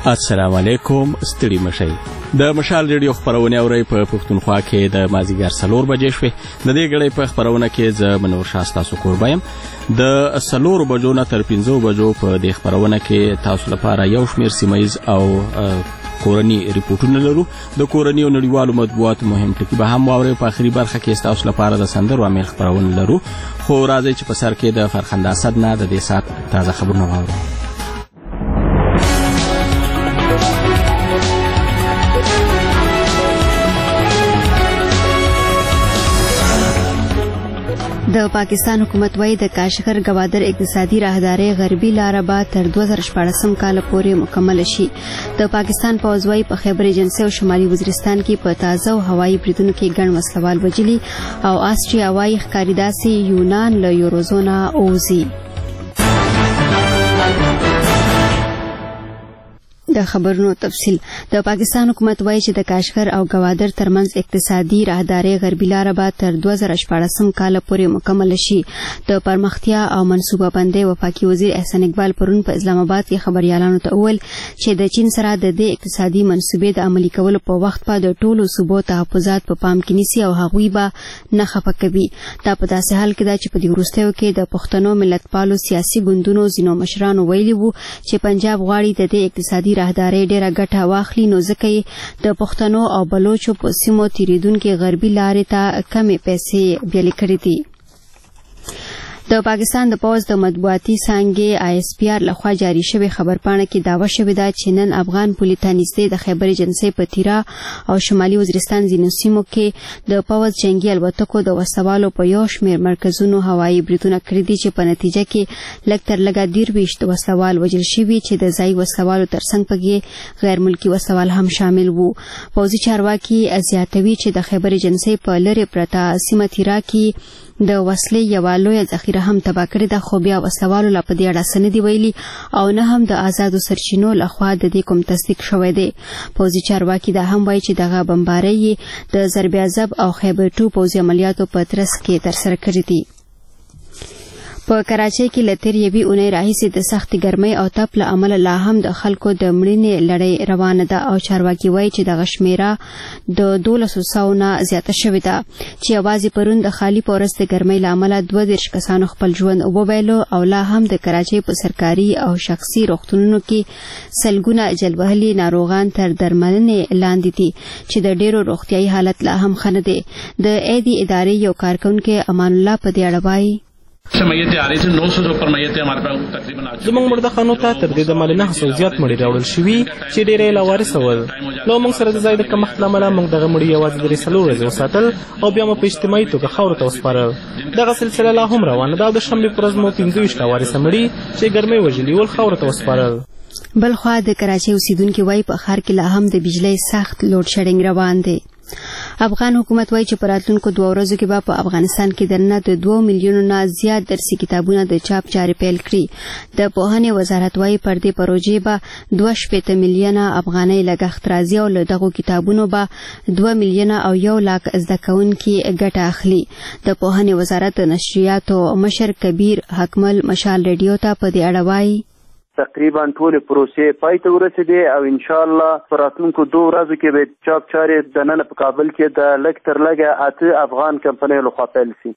السلام علیکم. ستړي مشئ. د مشال ریډیو خبرونه اورئ په پښتونخوا کې د مازیګر 4 بجې شوې. د دې غړې په خبرونه کې زه منور شاه تاسو کوربایم. د 4 بجو نه تر 5 بجو په دې خبرونه کې تاسو لپاره یو شمېر سیمایز او کورنی ریپورتونه لرو. د کورنی او نړیوالو مطبوعاتو مهم ټکي به هم واورئ. په اخري برخه کې تاسو لپاره د سندرو عامل خبرونه لرو. خو راځي چې په سر کې د فرخنده اسد نه د دې سات تازه خبرونه واورو. د پاکستان حکومت وايي د کاشغر گوادر اقتصادي راهداري غربي لاره به تر 2014 کال پورې مکمل شي. د پاکستان پوځ وايي په خیبر ایجنسي او شمالي وزیرستان کې په تازه او هوایي بریدونو کې ګڼ وسلوال وجلي او آسټریا وايي ښکاریداسي یونان له یوروزونا اوزي. د خبرونو تفصیل. د پاکستان حکومت وايي چې د کاشغر او گوادر ترمنځ اقتصادي راهداري غربي لاره به تر 2014 کال پورې مکمل شي. د پرمختیا او منصوبه بندۍ وفاقي وزیر احسان اقبال پرون په اسلام آباد کې خبريالانو ته وویل چې د چین سره د دې اقتصادي منصوبې د عملي کولو په وخت په د ټولو صوبو تحفظات په پام کې نیسي او هغوی به نه خفه کوي. دا په داسې حال کې ده چې په دې وروستیو کې د پښتنو ملتپالو سیاسي ګوندونو ځینو مشرانو ویلي وو چې پنجاب غواړي د دې اقتصادي راهداري ډېره ګټه واخلي، نو ځکه یې د پښتنو او بلوچو په سیمو تیریدونکو غربي لارې ته کمې پیسې بیلې کړې دي. د پاکستان د پوځ د مطبوعاتي څانګې ISPR لخوا جاری شوی خبرپاڼه کې دعوه شوې ده چې نن افغان پولیس ته نږدې د خیبر ایجنسي په تیرا او شمالي وزیرستان ځینو سیمو کې د پوځ جنگي الوتکو د وسوالو په یو شمېر مرکزونو هوایي بریدونه کړي دي چې په نتیجه کې لږ تر لږه 23 وسوال وژل شوي چې د ځایي وسوالو ترڅنګ پکې غیر ملکي وسوال هم شامل وو. پوځي چارواکي زیاتوي چې د خیبر ایجنسي په لرې پرته سیمه تیرا کې د وسلې یوه لویه ذخیره هم تباه کړې ده، خو بیا وسوالو لا په دې اړه څه نه دي ویلي او نه هم د آزادو سرچینو لخوا د دې کوم تصدیق شوی دی. پوځي چارواکي دا هم وایي چې دغه بمبارۍ د ضرب عذاب او خیبر 2 پوځي عملیاتو په ترڅ کې ترسره کړي دي. په کراچۍ کې له تېرې یوې اونۍ راهیسې د سختې ګرمۍ او تپ له امله لا هم د خلکو د مړینې لړۍ روانه ده او چارواکي وایي چې دغه شمېره د 1200 نه زیاته شوې ده چې یوازې پرون د خالي په ورځ د ګرمۍ له امله 22 کسانو خپل ژوند وبایلو او لا هم د کراچۍ په سرکاري او شخصي روغتونونو کې سلګونه جلبهلي ناروغان تر درملنې لاندې دي چې د ډېرو روغتیایي حالت لا هم ښه نه دی. د ایدي ادارې یو کارکونکی امان الله په دې اړه وایي زموږ مرده خانو ته تر دې د مال 900 زیات مړي راوړل شوي چې ډېری لاوارث ول. نو موږ سره د ځای د کمښت له امله موږ دغه مړي یوازې 3 ورځې وساتل او بیا مو په اجتماعي توګه خاورو ته وسپارل. دغه سلسله لا هم روانه ده او د شنبې په ورځ مو 25 لاوارثه مړي چې ګرمۍ وژلي ول خاورو ته وسپارل. بلخوا د کراچۍ اوسیدونکو وایي په ښار کې لا هم د بجلۍ سخت لوډ شیډینګ روان دی. افغان حکومت وايي چې په راتلونکو 2 ورځو کې به په افغانستان کې دننه د 2 میلیونو نه زیات درسي کتابونه د چاپ چارې پیل کړي. د پوهنې وزارت وايي پر دې پروژې به 2.8 میلیونه افغانۍ لګښت راځي او له دغو کتابونو به 2 میلیونه او 1 لک زده کوونکي ګټه اخلي. د پوهنې وزارت د نشریاتو مشر کبیر حکمل مشال ریډیو ته په دې اړه وايي تقریبا ټول پروسې پای ته ورسېدې او ان شاء الله په راتلونکو 2 ورځو کې به چاپ چارې د نن په کابل کې د لږ تر لږه 8 افغان کمپنیو لخوا پیل شي.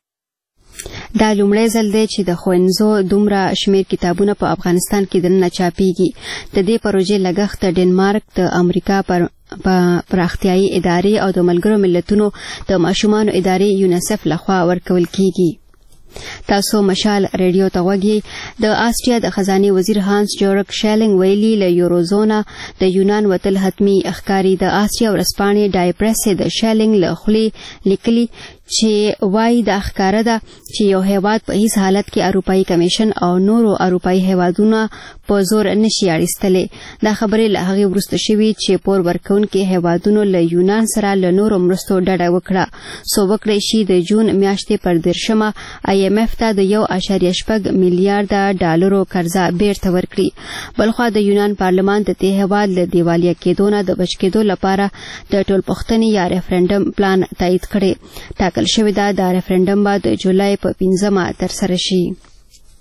دا لومړی ځل دی چې د ښوونځو دومره شمېر کتابونه په افغانستان کې دننه چاپېږي. د دې پروژې لګښت د ډنمارک، د امریکا په پراختیایي ادارې او د ملګرو ملتونو د ماشومانو ادارې یونیسف لخوا ورکول کیږي. تاسو مشال ریډیو ته غوږی. د آسټریا د خزانه وزیر هانس جورک شیلینګ ویلي له یوروزونا د یونان وتل حتمی اخکاری. د آسټریا ورسپانې ډای پریس د شیلینګ له خولې لیکلي چې وایي د ښکاره ده چې یو هیواد په هیڅ حالت کې اروپایي کمیشن او نورو اروپایي هیوادونو په زور نشي اړیستلی. دا خبرې له هغې وروسته شوي چې پور ورکوونکي هیوادونو له یونان سره له نورو مرستو ډډه وکړه څو وکړی شي د جون میاشتې پر 10 IMF ته د 1.8 میلیارډ ډالرو قرضه بیرته ورکړي. بلخوا د یونان پارلمان د دې هیواد له دیوالیا کېدو نه د بچ کېدو لپاره د ټولپوښتنې یا ریفرنډم پلان تایید کړی. ټاکل شوې ده دا ریفرنډم به د جولای په 15 ترسره شي.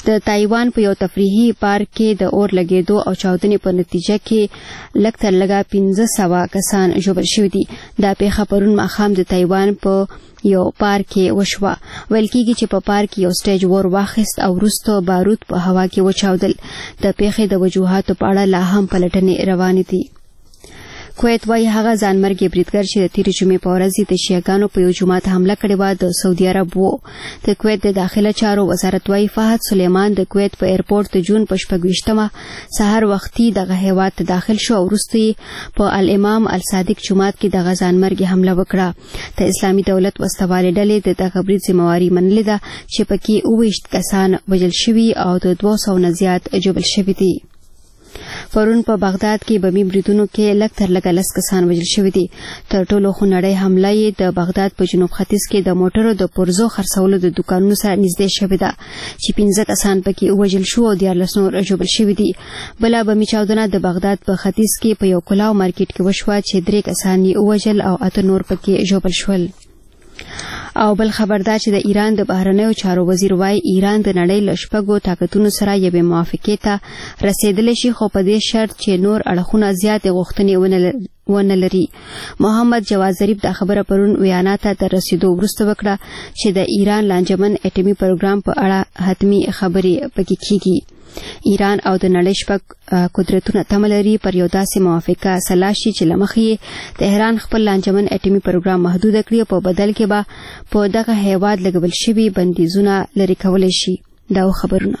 د تایوان په یو تفریحي پارک کې د اور لګېدو او چاودنې په نتیجه کې لږ تر لږه 1500 کسان ژوبل شوي دي. دا پیښه پرون ماښام د تایوان په یو پارک کې وشوه. ویل کېږي چې په پارک یو سټیج ور واخیست او وروسته بارود په هوا کې وچاودل. د پیښې د وجوهاتو په اړه لا هم پلټنې روانې دي. کویت وايي هغه ځانمرګي بریدګر چې د تیرې جمعې په ورځ د شیعاګانو په یو جومات حمله کړې وه د سعودي عرب و. د کویت د داخله چارو وزارت وايي فهد سلیمان د کویت په ایرپورټ د جون په 26 سهار وختي دغه هیواد ته داخل شو او وروسته په الامام الصادق جومات کې دغه ځانمرګي حمله وکړه. د اسلامي دولت وسوالې ډلې د دغه برید ذمہواري منلې ده چې پکې 29 کسان وژل شوي او د 200 نه زیات ژوبل شوي دي. پرون په بغداد کې بمي بریدونو کې لږ تر لږه 10 کسان وژل شوي دي. تر ټولو خونړۍ حمله یې د بغداد په جنوب ختیځ کې د موټرو د پرزو خرڅولو د دوکانونو سره نږدې شوې ده چې 15 کسان پکې وژل شو او 14 نور ژوبل شوي دي. بله بمي چاودنه د بغداد په ختیځ کې په یو کلاو مارکیټ کې وشوه چې 3 کسان یې وژل او 8 نور پکې ژوبل شول. او بل خبردار چې د ایران د بهرنیو چارو وزیر وايي ایران د نړۍ له شپږو طاقتونو سره یوې موافقې ته رسیدلی شي خو په دې شرط چې نور اړخونه زیاتې غوښتنې ونه لري. محمد جواد ظریف دا خبره پرون ویانا ته تر رسیدو وروسته وکړه چې د ایران لانجمن اټومي پروګرام په اړه حتمي خبرې پکې کیږي. ایران او د نړۍ شپږ قدرتونه تمه لري پر یو داسې موافقه سلا شي چې له مخې تهران خپل لانجمن اټومي پروګرام محدود کړي او په بدل کې به په دغه هیواد لګول شوي بندیزونه لرې کولی شي. دا خبرونه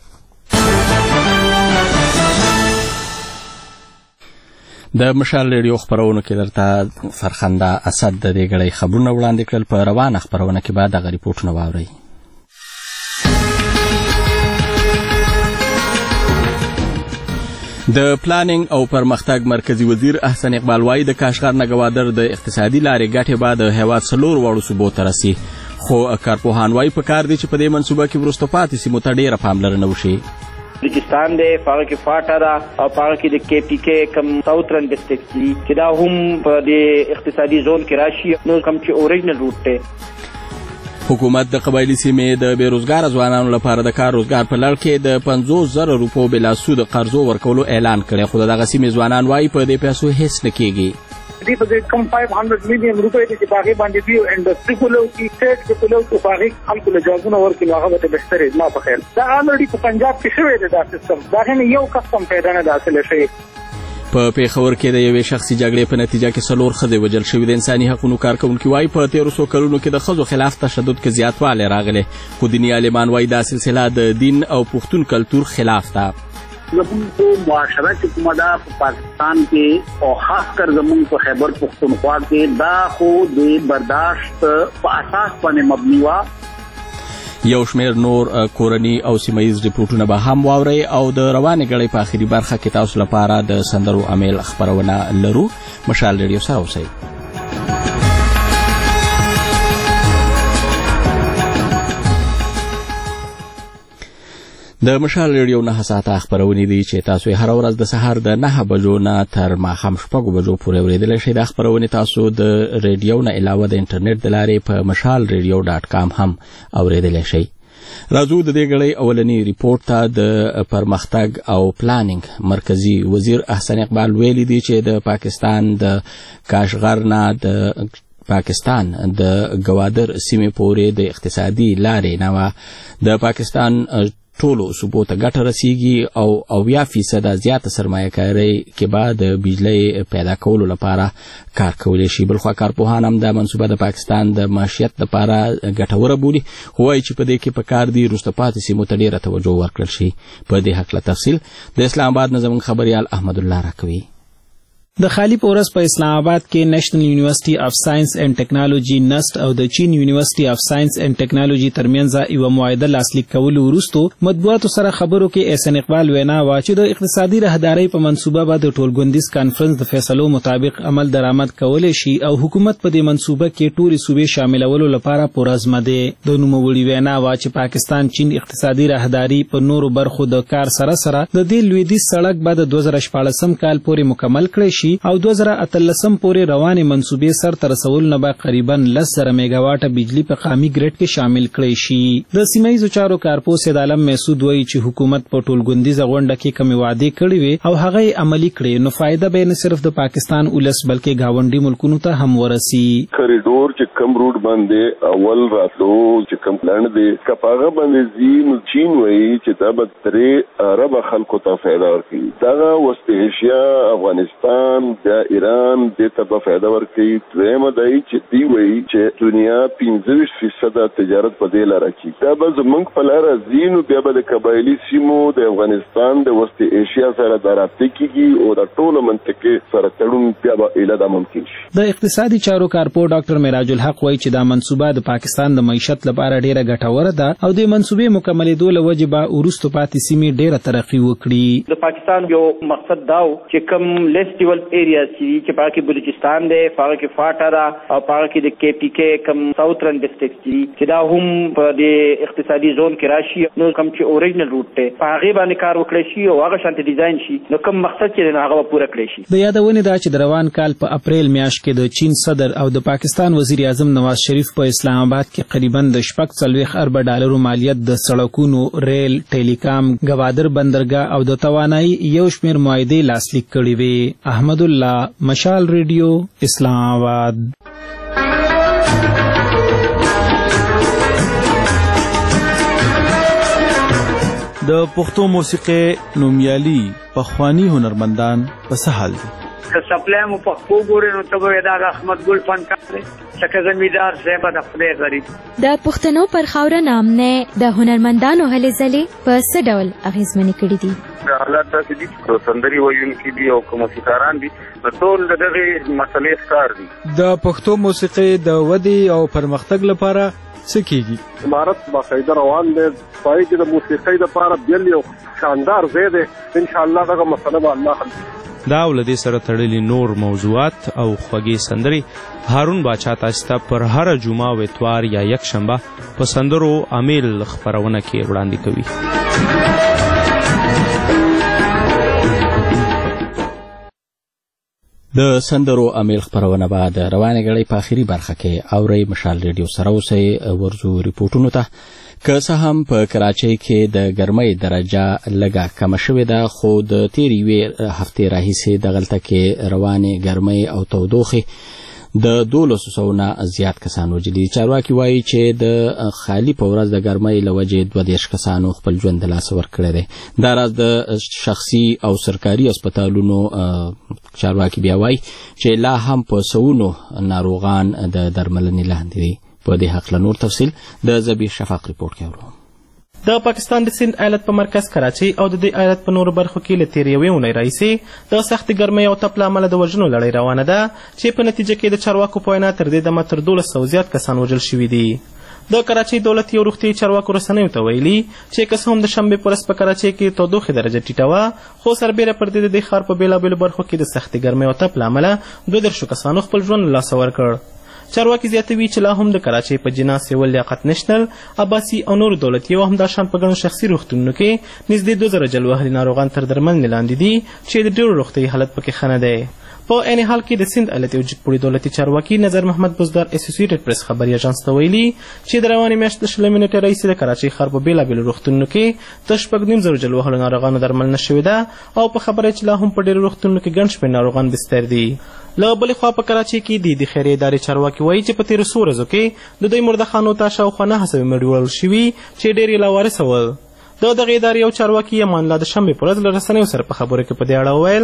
د مشال ریډیو خبرونو کې درته فرخنده اسد د دې غړي خبرونه وړاندې کړل. په روانه خبرونه کې بعد د ریپورتونه واوري. د پلانینګ او پرمختګ مرکزی وزیر احسن اقبال وايي د کاشغر نګوادر د اقتصادي لارې ګټې بعد هیواد څلور وړو صوبو ته رسي. خو کارپوهان وايي په کار دي چې په دې منصوبه کې وروسته پاتې سیمو ته ډېره پاملرنه وشي. بلوچستان دی پاغه کې فاټا دا او پاغه کې د کې پی کې کم ساوثرن ډسټرکټ دی چې دا هم په د اقتصادي زون کې راشي نو کم چې اوریجنل روټ ته. حکومت د قبایلی سیمې د بیروزګار ځوانانو لپاره د کار روزګار په لړ کې د 50,000 روپو بلا سود قرضو ورکولو اعلان کړی خو دغه سیمې ځوانان وايي په دې پیسو هیڅ نه کیږي. دې په کم 500 میلیون روپۍ چې باغې باندې دی انډستری کولو کې سټیټ کې کولو کې باغې خلکو له جازونه ورکړي هغه ته بهتره ما په خیر دا الریډي په پنجاب کې شوی دی دا سیستم دا نه یو کسم پیدا نه حاصل شي. په پیښور کې د یوې شخصي جګړې په نتیجه کې 4 ښځې وژل شوي. د انساني حقوقو کارکونکي وايي په 1300 کلونو کې د ښځو خلاف تشدد کې زیاتوالی راغلی خو دیني عالمان وايي دا سلسله د دین او پښتون کلتور خلاف ده. زمونږ په معاشره کې کومه ده په پاکستان کې او خاص کر زمونږ په خیبر پښتونخوا کې دا خو د برداشت په اساس باندې مبني وه. یو شمیر نور کورنی او سیمایز ریپورتونه به هم واوري او د روانې غړي په اخیری برخه کې تاسو لپاره د سندرو امیل خبرونه لرو. مشال ریډیو سره اوسئ. د مشال ریډیو 9 ساعته خبرونه دي چې تاسو هر ورځ د سحر د 9 بجو نه تر ماښام 6 بجو پورې اوریدلی شئ. د خبرونه تاسو د ریډیو نه علاوه د انټرنیټ د لارې په mashalradio.com هم اوریدلی شئ. راځو د دې غړي اولنی ریپورت ته. د پرمختګ او پلانینګ مرکزی وزیر احسن اقبال ویلي دی چې د پاکستان د کاشغر نه د پاکستان د گوادر سیمې پورې د اقتصادي لارې نه د پاکستان ټولو صوبو ته ګټه رسیږي او 80% زیاته سرمایه‌کاري کې بعد د بجلی پیدا کولو لپاره کار کولی شي. بلخوا کارپوهان هم دا منصوبه د پاکستان د معیشت لپاره ګټوره بولي خو وایي چې په دې کې په کار دي وروسته پاتې سیمو ته ډېره توجه ورکړل شي. په دې هکله تفصیل د اسلام آباد نه زموږ خبریال احمد الله راکوي. د خالی پورس په اسلام آباد کې نېشنل یونیورسيټي اف ساينس اینڈ ټیکنالوژي نست او د چین یونیورسيټي اف ساينس اینڈ ټیکنالوژي ترمنځ یو معاهده لاسلیک کولو وروسته مطبوعاتو سره خبرو کې احسن اقبال وینا وا چې د اقتصادي راهداري په منصوبه باندې ټولګوندیز کانفرنس د فیصلو مطابق عمل درآمد کولای شي او حکومت په دې منصوبه کې ټولې صوبې شاملولو لپاره پرازمه ده. د نوموړي وینا وا چې پاکستان چین اقتصادي راهداري په نورو برخو د کار سره سره د دې لویدیځ سړک بعد 2014 کال پورې مکمل کړی شي او 2013 پورې روانې منصوبې سر ته رسولو نه به قریبا 10,000 میگاواټه بجلی په قامي ګریډ کې شامل کړی شي. د سیمه ییزو چارو کارپو سید عالم محسود وایي چې حکومت په ټولګوندیزه غونډه کې کومې وعدې کړې وي او هغه یې عملي کړې نو فایده به نه صرف د پاکستان ولس بلکې گاونډي ملکونو ته هم ورسي. کوریډور چې کم روډ باندې اول راتلو چې کم پلان دی کپاغه باندې زین چین وایي چې دا به ترې عرب خلکو ته فایده ورکړي. دا وست ایشیا افغانستان د ایران د ته به فایده ورکړي. دویمه دی چې دی وایي چې دنیا 25% تجارت په دې لاره کې دا به زمونږ په لاره زینو بیا به د قبایلي سیمو د افغانستان د وست ایشیا سره د رابطې کېږي او د ټولو منطقې سره تړون بیا به ایله ممکن شي. د اقتصادي چارو کارپو ډاکټر معراج الحق وایي چې دا منصوبه د پاکستان د معیشت لپاره ډیره ګټوره ده او د منصوبې مکملېدو له وجې به وروسته پاتې سیمې ډیره ترقي وکړي. د پاکستان یو مقصد دا و چې کوم لیس ډیولپ ایریاز چې په کې بلوچستان دی په کې فاټا ده او په کې د کې پی کې کوم ساوثرن ډسټرکټ چې دا هم په د اقتصادي زون کې راشي نو کوم چې اوریجنل روټ ته په هغه باندې کار وکړي شي او هغه شانتي ډیزاین شي نو کوم مقصد چې هغه پوره کړی شي. د یادونې دا چې د روان کال په اپریل میاشت کې د چین صدر او د پاکستان وزیر اعظم نواز شریف په اسلام آباد کې قریبا د $40 ارب مالیت د سړکونو، ریل، ټیلیکام، گوادر بندرګاه او د توانایي یو شمېر معاهدې لاسلیک کړي وي. احمد الله، مشال ریډیو، اسلام آباد. د پښتو موسیقي نومیالي پخوانی هنرمندان په څه حال دي؟ که سپلای مو پښتو ګورې نو ته به دا احمد ګل فنکار دی څنګه زمیدار صاحب د خپل غریب د پښتنو پر خاوره نامنه د هنرمندانو هلې ځلې په څه ډول اغیزمنې کړي دي؟ حالات داسې دي چې سندري ویونکي دي او موسیقاران دي ټول دغه مسلې ښکار دي. د پښتو موسیقي د ودې او پرمختګ لپاره څه کیږي؟ امارت باقاعده روان دی پای کې د موسیقۍ لپاره بل یو شاندار ځای دی. ان شاء الله دغه مسله به الله حل کړي. دا ولدي سره تړلي نور موضوعات او خوږې سندري هارون باچا تاسو ته پر هر جمعه او اتوار یا یک شنبه په سندرو امیل خبرونه کې وړاندې کوي. د سندرو امیل خبرونه بعد روانه غړي په اخیری برخه کې اوري مشال ریډیو سره اوسئ ورزو ریپورتونو ته. که څه هم په کراچۍ کې د ګرمۍ درجه لږه کمه شوې ده خو د تېرې یوې هفتې راهیسې دغلته کې روانې ګرمۍ او تودوخې د 1200 نه زیات کسان وژلي. چارواکي وایي چې د خالي په ورځ د ګرمۍ له وجې 22 کسانو خپل ژوند د لاسه ورکړی دی. دا راز د شخصي او سرکاري اسپتالونو چارواکي بیا وایي چې لا هم په سوونو ناروغان د درملنې لاندې دي. په دې حق له نور تفصیل د زبیر شفاق ریپورت کې اورو. د پاکستان د سند ایالت په مرکز کراچۍ او د دې ایالت په نورو برخو کې له تېرې یوې اونۍ راهیسې د سختې ګرمۍ او تپ له امله د وژنو لړۍ روانه ده چې په نتیجه کې د چارواکو په وینا تر دې دمه تر 1200 زیات کسان وژل شوي دي. د کراچۍ دولتي او روغتیایي چارواکو رسنیو ته ویلي چې که څه هم د شنبې په ورځ په کراچۍ کې تودوخې درجه ټیټه وه خو سربیره پر دې د دې ښار په بېلابېلو برخو کې د سختې ګرمۍ او تپ له امله 32 کسانو خپل ژوند له لاسه ورکړ. چارواکي زیاتوي چې لا هم د کراچۍ په جنا سیول لیاقت نشنل، عباسي او نورو دولتي او همداشان په ګڼو شخصي روغتونونو کې نږدې 2000 جل وهلي ناروغان تر درملنې لاندې دي چې د ډېرو روغتیایي حالت پکې ښه نه دی. په عین حال کې د سند ایالت یو جګپوړي دولتي چارواکي نظر محمد بزدار اسوسییټډ پریس خبري ایجنس ته ویلي چې د روانې میاشتې د 20 نیټې راهیسې د کراچۍ ښار په بېلابېلو روغتونونو کې د 6.5 جل وهلو ناروغانو درملنه شوې ده او په خبره چې لا هم په ډېرو روغتونونو کې ګڼ شمېر ناروغان بستر دي. له بلې خوا په کراچۍ کې د خیریه ادارې چارواکي وایي چې په تېرو څو ورځو کې د دوی مردخانو ته شاوخوا 9 سوې مړي وړل شوي چې ډېر یې لاوارثه ول. د دغه ادارې یو چارواکي امان الله د شنبې په ورځ له رسنیو سره په خبرو کې په دې اړه وویل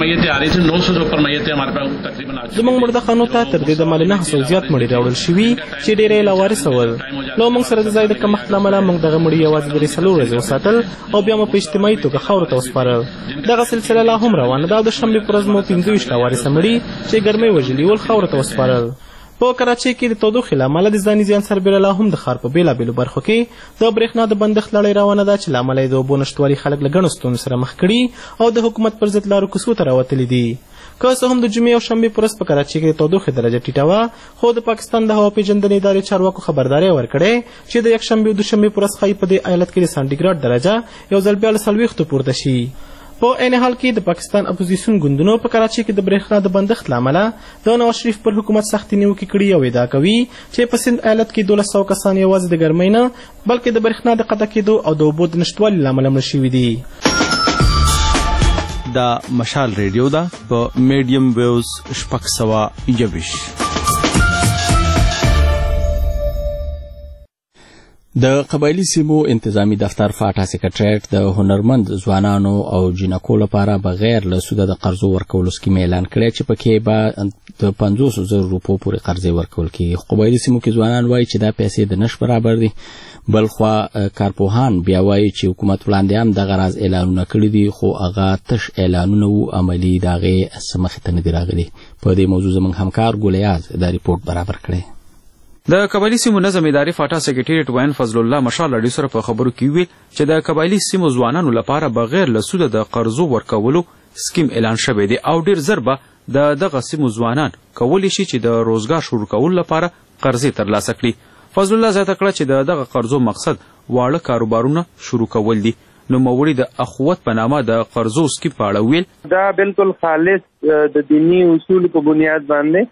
زموږ مردخانو ته تر دې دمه له 900 زیات مړي راوړل شوي چې ډېر یې لاوارثه ول. له موږ سره د ځای د کمښت له امله موږ دغه مړي یوازې 3 ورځې وساتل او بیا مو په اجتماعي توګه خاورو ته وسپارل. دغه سلسله لا هم روانه ده او د شنبې په ورځ مو 25 لاوارثه مړي چې ګرمۍ وژلي ول خاورو ته وسپارل. په کراچۍ کې د تودوخې له امله د ځاني زیان سربیره لا هم د ښار په بېلابېلو برخو کې د برېښنا د بندښت لړۍ روانه ده چې له امله یې د اوبو نشتوالي خلک له ګڼو ستونزو سره مخ کړي او د حکومت پر ضد لارو کوڅو ته راوتلي دي. که څه هم د جمعې او شنبې په ورځ په کراچۍ کې د تودوخې درجه ټیټه وه خو د پاکستان د هوا پیژندنې ادارې چارواکو خبرداری ورکړې چې د یکشنبې او دوشنبې په ورځ ښایي په دې ایالت کې د سانټیګراډ درجه یو ځل بیا له 40 پورته شي. په عین حال کې د پاکستان اپوزیسیون ګوندونو په کراچۍ کې د برېښنا د بندښت له امله د نواز شریف پر حکومت سختې نیوکې کړي او ادعا کوي چې په سند ایالت کې 1200 کسان یوازې د ګرمۍ نه بلکې د برېښنا د قطع کېدو او د اوبو د نشتوالي له امله مړه شوي دي. دا مشال ریډیو ده په میډیم ویوز 621. د قبایلی سیمو انتظامی دفتر فاټا سیکریټریټ د هنرمند ځوانانو او جنکو لپاره بغیر له سوده د قرضو ورکولو سکیم اعلان کړی چې پکې به د 500,000 روپو پورې قرضې ورکول کېږي. قبایلی سیمو کې ځوانان وایي چې دا پیسې د نش برابر دي. بلخوا کارپوهان بیا وایي چې حکومت وړاندې هم دغه راز اعلانونه کړي دي خو هغه تش اعلانونه وو، عملي د هغې څه مخې ته نه دي راغلي. په دې موضوع زموږ همکار ګولیاز دا ریپورټ برابر کړی. د قبایلی سیمو نظم ادارې فاټا سیکریټریټ وین فضل الله مشال راډیو سره په خبرو کې ویل چې د قبایلی سیمو ځوانانو لپاره بغیر له سوده د قرضو ورکولو سکیم اعلان شوی دی او ډیر ژر به دغه سیمو ځوانان کولی شي چې د روزګار شروع کولو لپاره قرضې ترلاسه کړي. فضل الله زیاته کړه چې دغه قرضو مقصد واړه کاروبارونه شروع کول دي. نوموړي د اخوت په نامه د قرضو سکیم په اړه ویل دا بالکل خالص د دینی اصول په بنیاد باندې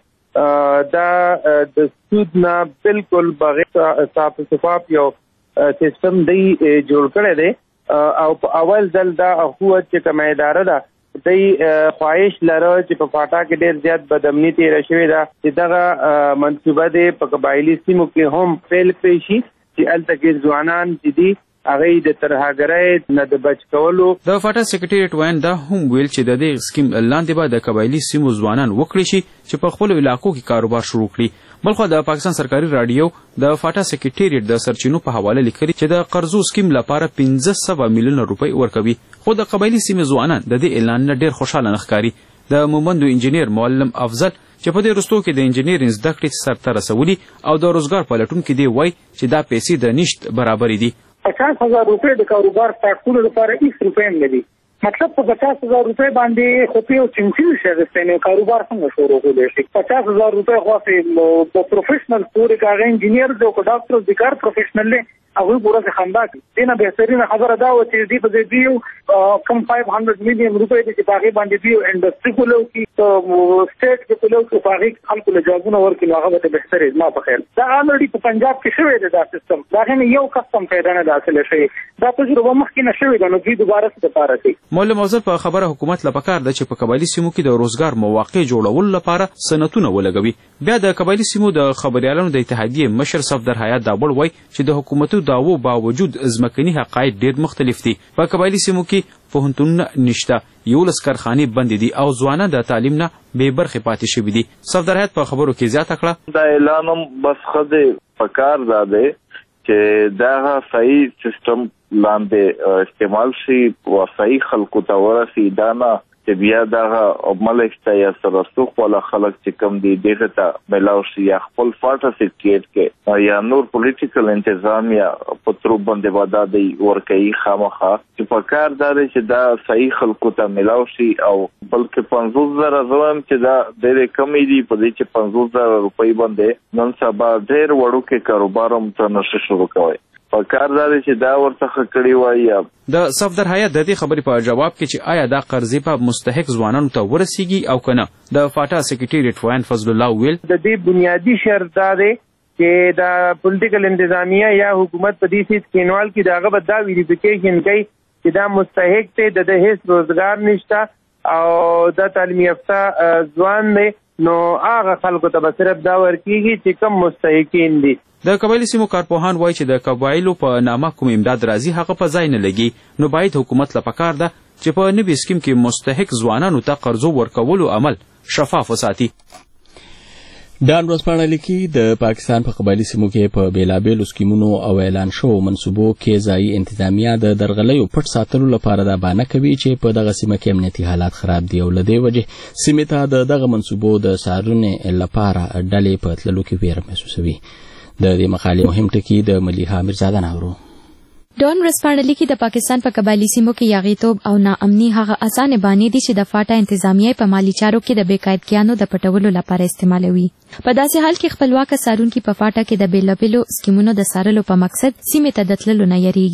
دا د سود نه بالکل بغیر صاف شفاف یو سیستم دی جوړ کړی دی او په اول ځل دا اخوت چې کومه اداره ده دی خواهش لره چې په فاټا کې ډېر زیات بدامني تېره شوې ده چې دغه منصوبه دی په قبایلي سیمو کې هم پیل کړی شي چې هلته کې ځوانان چې دي هغه د ترهګرۍ نه د بچ کولو. د فاټا سیکریټریټ وین دا هم ویل چې د دې سکیم لاندې به د قبایلي سیمو ځوانان وکړي شي چې په خپلو علاقو کې کاروبار شروع کړي. بلخو د پاکستان سرکاري راډیو د فاټا سیکریټریټ د سرچینو په حواله لیکلي چې د قرضو سکیم لپاره 1500 میلیونه روپۍ ورکوي خو د قبایلي سیمې ځوانان د دې اعلان نه ډېر خوشحاله نه ښکاري. د مومندو انجینیر معلم افضل چې په دې وروستو کې د انجینیرینګ زده کړې سرته رسولي او د روزګار پلټونکي دی وایي چې دا پیسې د نشت برابرې دي. 50,000 روپۍ د کاروبار سٹارټ کولو لپاره هیڅ روپۍ هم نه دي. مطلب په 50,000 روپۍ باندې خو په یو چمچي شي غوښتنه کاروبار څنګه شروع کولی شي. 50,000 روپۍ خو په پروفیشنل پورې کاغه انجینیر دی او ډاکټر د کار پروفیشنل دی هغه پورې خندا کوي. دینه بهترینه خبره دا و چې دې په دې دیو کم 500 میلیون روپۍ چې باغې باندې دیو انډستری کولو کې سټیټ کې کولو کې باغې خلکو له جوابونه ورکړي هغه به بهتره ما په خیال دا الریډي په پنجاب کې شوی دی دا سیستم دا نه یو کسم پیدا نه حاصل شي دا تجربه مخکې نه شوی دا نو دوی دوباره څه لپاره کوي. مولا موظف په خبره حکومت لپاره د چې په قبایلی سیمو کې د روزګار مواقع جوړولو لپاره سنتونه ولګوي. بیا د قبایلی سیمو د خبريالانو د اتحادیې مشر صفدر حیات داوړ وایي چې د حکومتو داوو باوجود ځمکني حقایق ډېر مختلف دي. په قبایلی سیمو کې پوهنتونونه نشته، 11 کارخانې بندې دي او ځوانان د تعلیم نه بې برخې پاتې شوي دي. صفدر حیات په خبرو کې زیاته کړه دا اعلان هم بس خدای پکار دا دی چې دا صحیح سیستم لاندې استعمال شي او صحیح خلکو ته ورسي دا نه چې بیا دغه ملک ته یا سرسوخ ولا خلک چې کم دي دغه ته ملاو شي یا خپل فاټا سیکریټ کې یا نور پولیټیکل انتظامیه په تر باندې ودا دی ورکوي خامخا چې په کار داري چې دا صحیح خلکو ته ملاو شي او بلکې 50,000 زوم چې دا ډېر کم دي په دې چې 50,000 روپۍ باندې نن سبا ډېر وړو کې کاروبار هم تنه شروع کوي. په کار داري چې دا ورته کړی وایي. د صفدر حیات د دې خبرې په جواب کې چې آیا دا قرضې په مستحق ځوانانو ته ورسیږي او کنه د فاټا سیکریټریټ وین فضل الله ویل د دې بنیادی شرط دا دی چې دا پولیټیکل انتظامیه یا حکومت په دې سیس کې انوال کې داغه به دا ویریفیکیشن کوي چې دا مستحق ته د هیڅ روزګار نشته او د تعلیم یافته ځوان دی نو هغه خلکو ته به صرف دا ورکیږي چې کم مستحقین دي. د قبایلی سیمو کارپوهان وایي چې د قبایلو په نامه کوم امداد راځي هغه په ځای نه لګي نو باید حکومت له پکار ده چې په نوي سکیم کې مستحق ځوانانو ته قرضو ورکولو عمل شفاف وساتي. ډان ورځپاڼه لیکي د پاکستان په قبایلی سیمو کې په بیلابیلو سکیمونو او اعلان شوو منصوبو کې ځایي انتظامیه د درغلیو پټ ساتلو لپاره دا بانه کوي چې په دغه سیمه کې امنیتي حالات خراب دي او له دې وجې سیمې ته دغه منصوبو د څارنې لپاره ډلې په تللو کې ویره محسوسوي. د دې مقالې مهم ټکي د ملیحه میرزاده ناورو. ډان ورځپاڼه لیکي د پاکستان په قبایلی سیمو کې یاغیتوب او ناامني هغه اسانه بانې دي چې د فاټا انتظامیه په مالی چارو کې د بیقاعدګیانو د پټولو لپاره استعمالوي. په داسې حال کې خپلواک څارونکي په فاټا کې د بیلابیلو سکیمونو د څارلو په مقصد سیمې ته د تللو نه یریږي.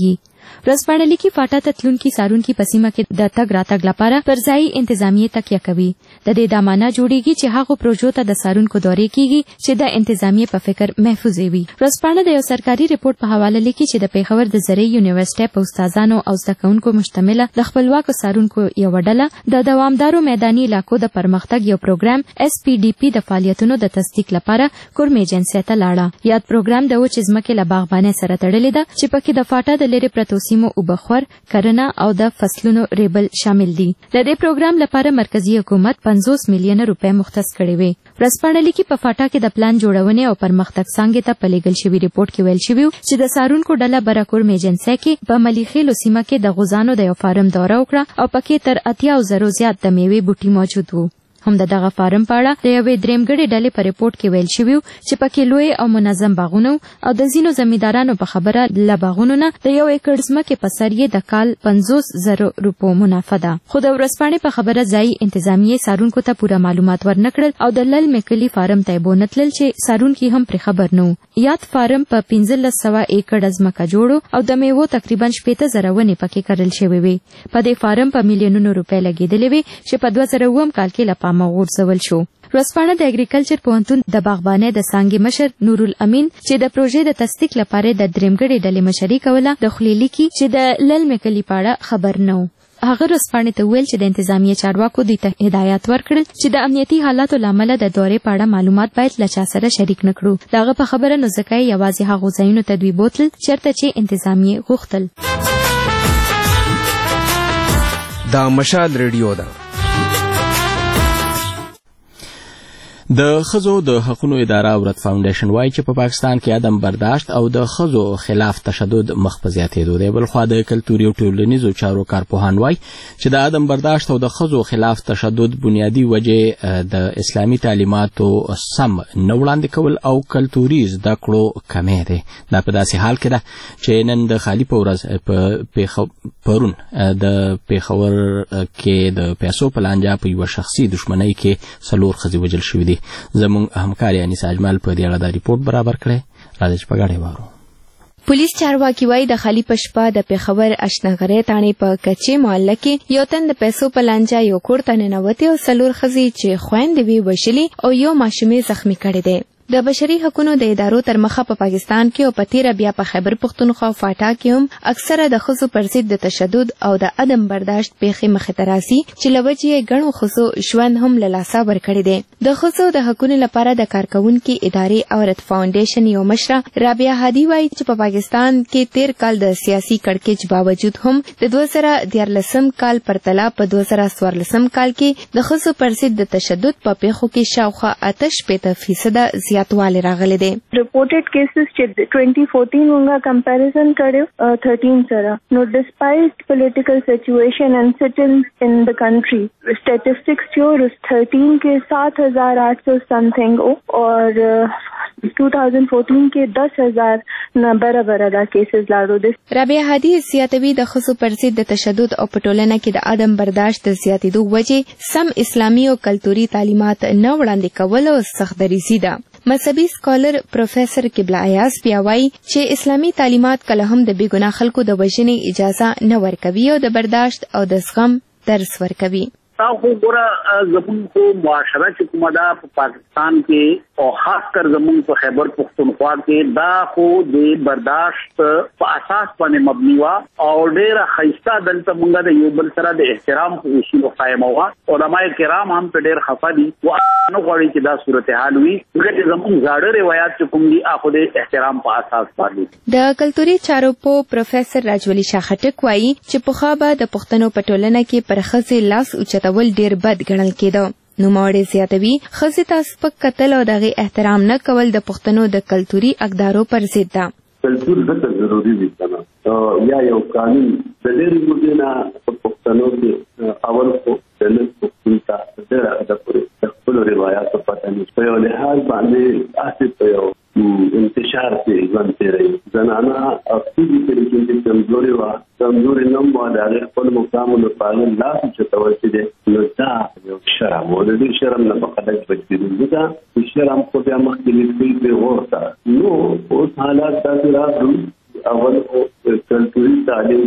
ورځپاڼه لیکي فاټا ته تلونکي څارونکي په سیمه کې د تګ راتګ لپاره پر ځایي انتظامیې تکیه کوي. د دې دا معنی جوړیږي چې هغو پروژو ته د څارونکو دورې کیږي چې د انتظامیې په فکر محفوظ وي. ورځپاڼه د یو سرکاري ریپورت په حواله لیکي چې د پیښور د زرعي یونیورسيټي په استادانو او زده کوونکو مشتمله د خپلواکو څارونکو یو ډله د دوامدارو میداني علاقو د پرمختګ یو پروګرام SDP د فعالیتونو د تصدیق لپاره کورم ایجنسی ته لاړه. یاد پروګرام د وچ ځمکې له باغبانۍ سره تړلې ده چې پکې د فاټا د لرې پرتو سیمو اوبخور، کرنه او د فصلونو ریبل شامل دي. د دې پروګرام لپاره مرکزی حکومت 50 میلیون روپۍ مختص کړي وي. ورځپاڼه لیکي په فاټا کې د پلان جوړونې او پرمختګ څانګې ته په لیږل شوي ریپورت کې ویل شوي چې د څارونکو ډله برکورم ایجنسی کې په ملیخیلو سیمه کې د غوزانو د یو فارم دوره وکړه او پکې تر 80,000 زیات د میوې بوټي موجود وو. هم د دغه فارم په اړه د یوې درېمګړې ډلې په ریپورت کې ویل شوي چې پکې لوی او منظم باغونه او د ځینو زمیندارانو په خبره له باغونو نه د 1 ایکړ ځمکې په سر یې د کال 50,000 روپو منافع ده. خو د ورځپاڼې په خبره ځایي انتظامیې څارونکو ته پوره معلومات ورنکړل او د لل مکلي فارم ته یې بونتلل چې څارونکي هم پرې خبر نه وو. یاد فارم په 1500 ایکړ ځمکه جوړو او د میوو تقریبا 80,000 ونې پکې کرل شوې وي. په دې فارم په میلیونونو روپۍ لګېدلې وي چې په 2009 کال کې له پامه غورځول شو. ورځپاڼه د اګریکلچر پوهنتون د باغبانۍ د څانګې مشر نورالامین چې د پروژې د تصدیق لپاره د درېمګړې ډلې مشري کوله د خولې لیکي چې د لل مکلي په اړه خبر نه و. هغه ورځپاڼې ته ویل چې د انتظامیې چارواکو دوی ته هدایت ورکړل چې د امنیتي حالاتو له امله د دورې په اړه معلومات باید له چا سره شریک نه کړو. د هغه په خبره نو ځکه یوازې هغو ځایونو ته دوی بوتلل چېرته چې انتظامیې غوښتل. دا مشال ریډیو ده. د ښځو د حقوقو اداره ورت فاونډیشن وایي چې په پاکستان کې عدم برداشت او د ښځو خلاف تشدد مخ په زیاتېدو دی. بلخوا د کلتوري او ټولنیزو چارو کارپوهان وایي چې د عدم برداشت او د ښځو خلاف تشدد بنیادی وجې د اسلامي تعلیماتو سم نه وړاندې کول او کلتوري زده کړو کمی دی. دا په داسې حال کې ده چې نن د خالي په ورځ پرون د پیښور کې د پیسو په لانجه په یوه شخصي دښمنۍ کې 4 ښځې وژل شوي دي. زموږ همکار انیسا اجمل په دې اړه دا ریپورت برابر کړی. راځئ چې په ګډه وارو. پولیس چارواکي وایي د خالي په شپه د پیښور اشنغرۍ تاڼې په کچې محله کې یو تن د پیسو په لانجه یو کور ته ننوتې او 4 ښځې چې خویندې وې وژلې او یو ماشومې زخمی کړې دی. د بشري حقوقو د ادارو تر مخه په پاکستان کې او په تیره بیا په خیبر پختونخوا او فاټا کې هم اکثره د ښځو پر ضد د تشدد او د عدم برداشت پیښې مخې ته راځي چې له وجې یې ګڼو ښځو ژوند هم له لاسه ورکړی دی. د ښځو د حقوقو لپاره د کارکوونکي ادارې او رت فاونډیشن یو مشره رابعه هادي وایي چې په پاکستان کې 13 کال د سیاسي کړکېچ باوجود هم د 2014 کال پرتله په 2014 کال کې د ښځو پر ضد د تشدد په پیښو کې شاوخوا 8% زیاتوالی راغلی دی. ریپورټډ کیسز چې 2014 ونګه کمپیریزن کړو 13 سره نو ډسپایټ پولیټیکل سچویشن اینڈ سټنس ان د کنټری स्टैटिस्टिक्स जो 13 के 7,800 समथिंग और 2014 के 10,000 برابر دا کیسز لاړو دي. رابعه هادي زیاتوي د ښځو پر ضد د تشدد او په ټولنه کې د عدم برداشت د زیاتېدو وجې سم اسلامي او کلتوري تعلیمات نه وړاندې کول او سختدریزي ده. مذهبي سکالر پروفیسر قبله ایاز بیا وایي چې اسلامي تعلیمات کله هم د بې ګناه خلکو د وژنې اجازه نه ورکوي او د برداشت او د زغم درس ورکوي. خو ګوره زمونږ خو معاشره چې کومه ده په پاکستان کې او خاص کر زمونږ په خیبر پختونخوا کې دا خو د برداشت په اساس باندې مبني وه او ډېره ښایسته دلته مونږ د یو بل سره د احترام په اصولو قایمه وه. علما کرام هم په ډېر خفه دي و نه غواړي چې دا صورتحال وي ځکه چې زمونږ زاړه روایات چې کوم دي هغه د احترام په اساس باندې. د کلتوري چارو په پروفیسر راجولي شاه خټک وایي چې پخوا به د پښتنو په ټولنه کې پر ښځې لاس اوچتول ډېر بد ګڼل کېده. نوموړی زیاتوي ښځې ته سپک کتل او د هغې احترام نه کول د پښتنو د کلتوري اقدارو پر ضد ده. کلتور ځکه ضروري دی کنه یا یو قانون د ډېرې مودې نه په پښتنو کې اول خو د نس پښتون ته ډېره حده پورې د خپلو روایاتو پته نه په یو لحاظ باندې هسې په یو انتشار کې ژوند تېروي. زنانه فزیکلي چې کمزورې وه کمزورې نه وه د هغې خپل مقامونو په هغې لاس اوچتول چې دی نو دا یو شرم و. د دې شرم نه به خلک بچ کېدل ځکه شرم خو بیا مخکې لیکلي پرې غور ته نو اوس حالات داسې راغلو. اول کلتوري تعلیم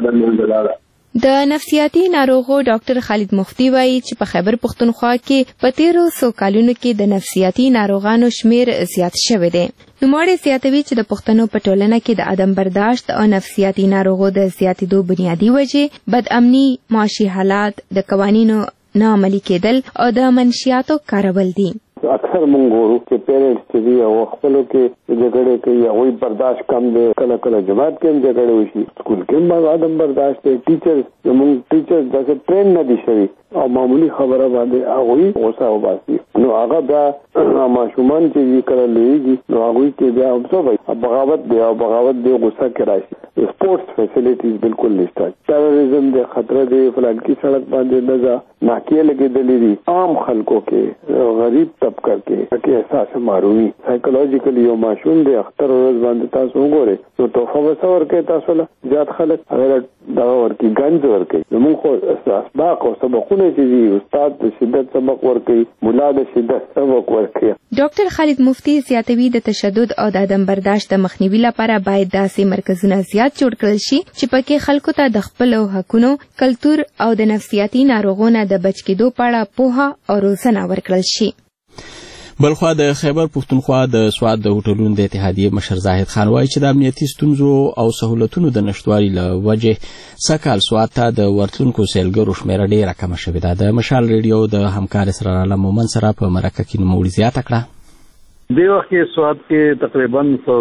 بدن منځ د نفسیاتي ناروغو ډاکټر خالد مفتی وایي چې په خیبر پختونخوا کې په تیرو 100 کالونو کې د نفسیاتي ناروغانو شمیر زیات شوی دی. نوموړی زیاتوي چې د پښتنو په ټولنه کې د عدم برداشت او نفسیاتي ناروغو د زیاتېدو بنیادی وجې بد امني، معاشي حالات، د قوانینو نه عملي کېدل او د منشیاتو کارول دي. اکثر مونږ ګورو چې پیرنټس چې دي او خپلو کې جګړې کوي، هغوی برداشت کم دی. کله کله جماعت کې هم جګړې وشي، سکول کې هم عدم برداشت دی. زمونږ ټیچرز داسې ټرین نه دي شوي او معمولي خبره باندې هغوی غوسه وباسي. نو هغه بیا ماشومان چې دي کله لویږي نو هغوی کې بیا هم څه وایي بغاوت دی او بغاوت دی غوسه کې راشي. سپورټس فیسیلیټیز بالکل نشته، ټیرریزم دی، خطره دی، فلانکي سړک باندې نزا ناکیې لګېدلې دي. عام خلکو کې غریب طبقه کې احساس معروي سایکولوژیکلی یو ماشوم دی اختر ورځ باندې تاسو وګورئ نو توفه به ورکوي تاسو له زیات خلک هغه دغه ورکوي ګنج ورکوي. زموږ خو اسباق او سبقونه چې دي استاد د شدت سبق ورکوي، ملا د شدت سبق ورکوي. ډاکټر خالد مفتی زیاتوي د تشدد او د عدم برداشت د مخنیوي لپاره باید داسې مرکزونه زیات جوړ کړل شي چې پکې خلکو ته د خپلو حقونو، کلتور او د نفسیاتي ناروغونو د بچ کېدو په اړه پوهه او روزنه ورکړل شي. بلخوا د خیبر پښتونخوا د سواد د هوټلونو د اتحادیې مشر زاهد خان وایي چې د امنیتي ستونزو او سهولتونو د نشتوالي له وجې سږ سواد ته د ورتلونکو سیلګرو شمیره ډېره کمه شوې ده. د مشال ریډیو د همکار اسرار عالم مومن سره په مرکه کې نوموړي زیاته کړه. دې وخت کې سواد کې تقریبا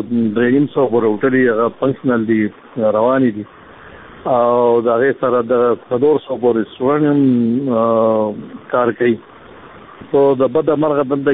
300 هوټلې هغه فنکشنل دي، روانې دي او د هغې سره د 400 رسټورانټ هم کار کوي. تو د بده مرغه دلته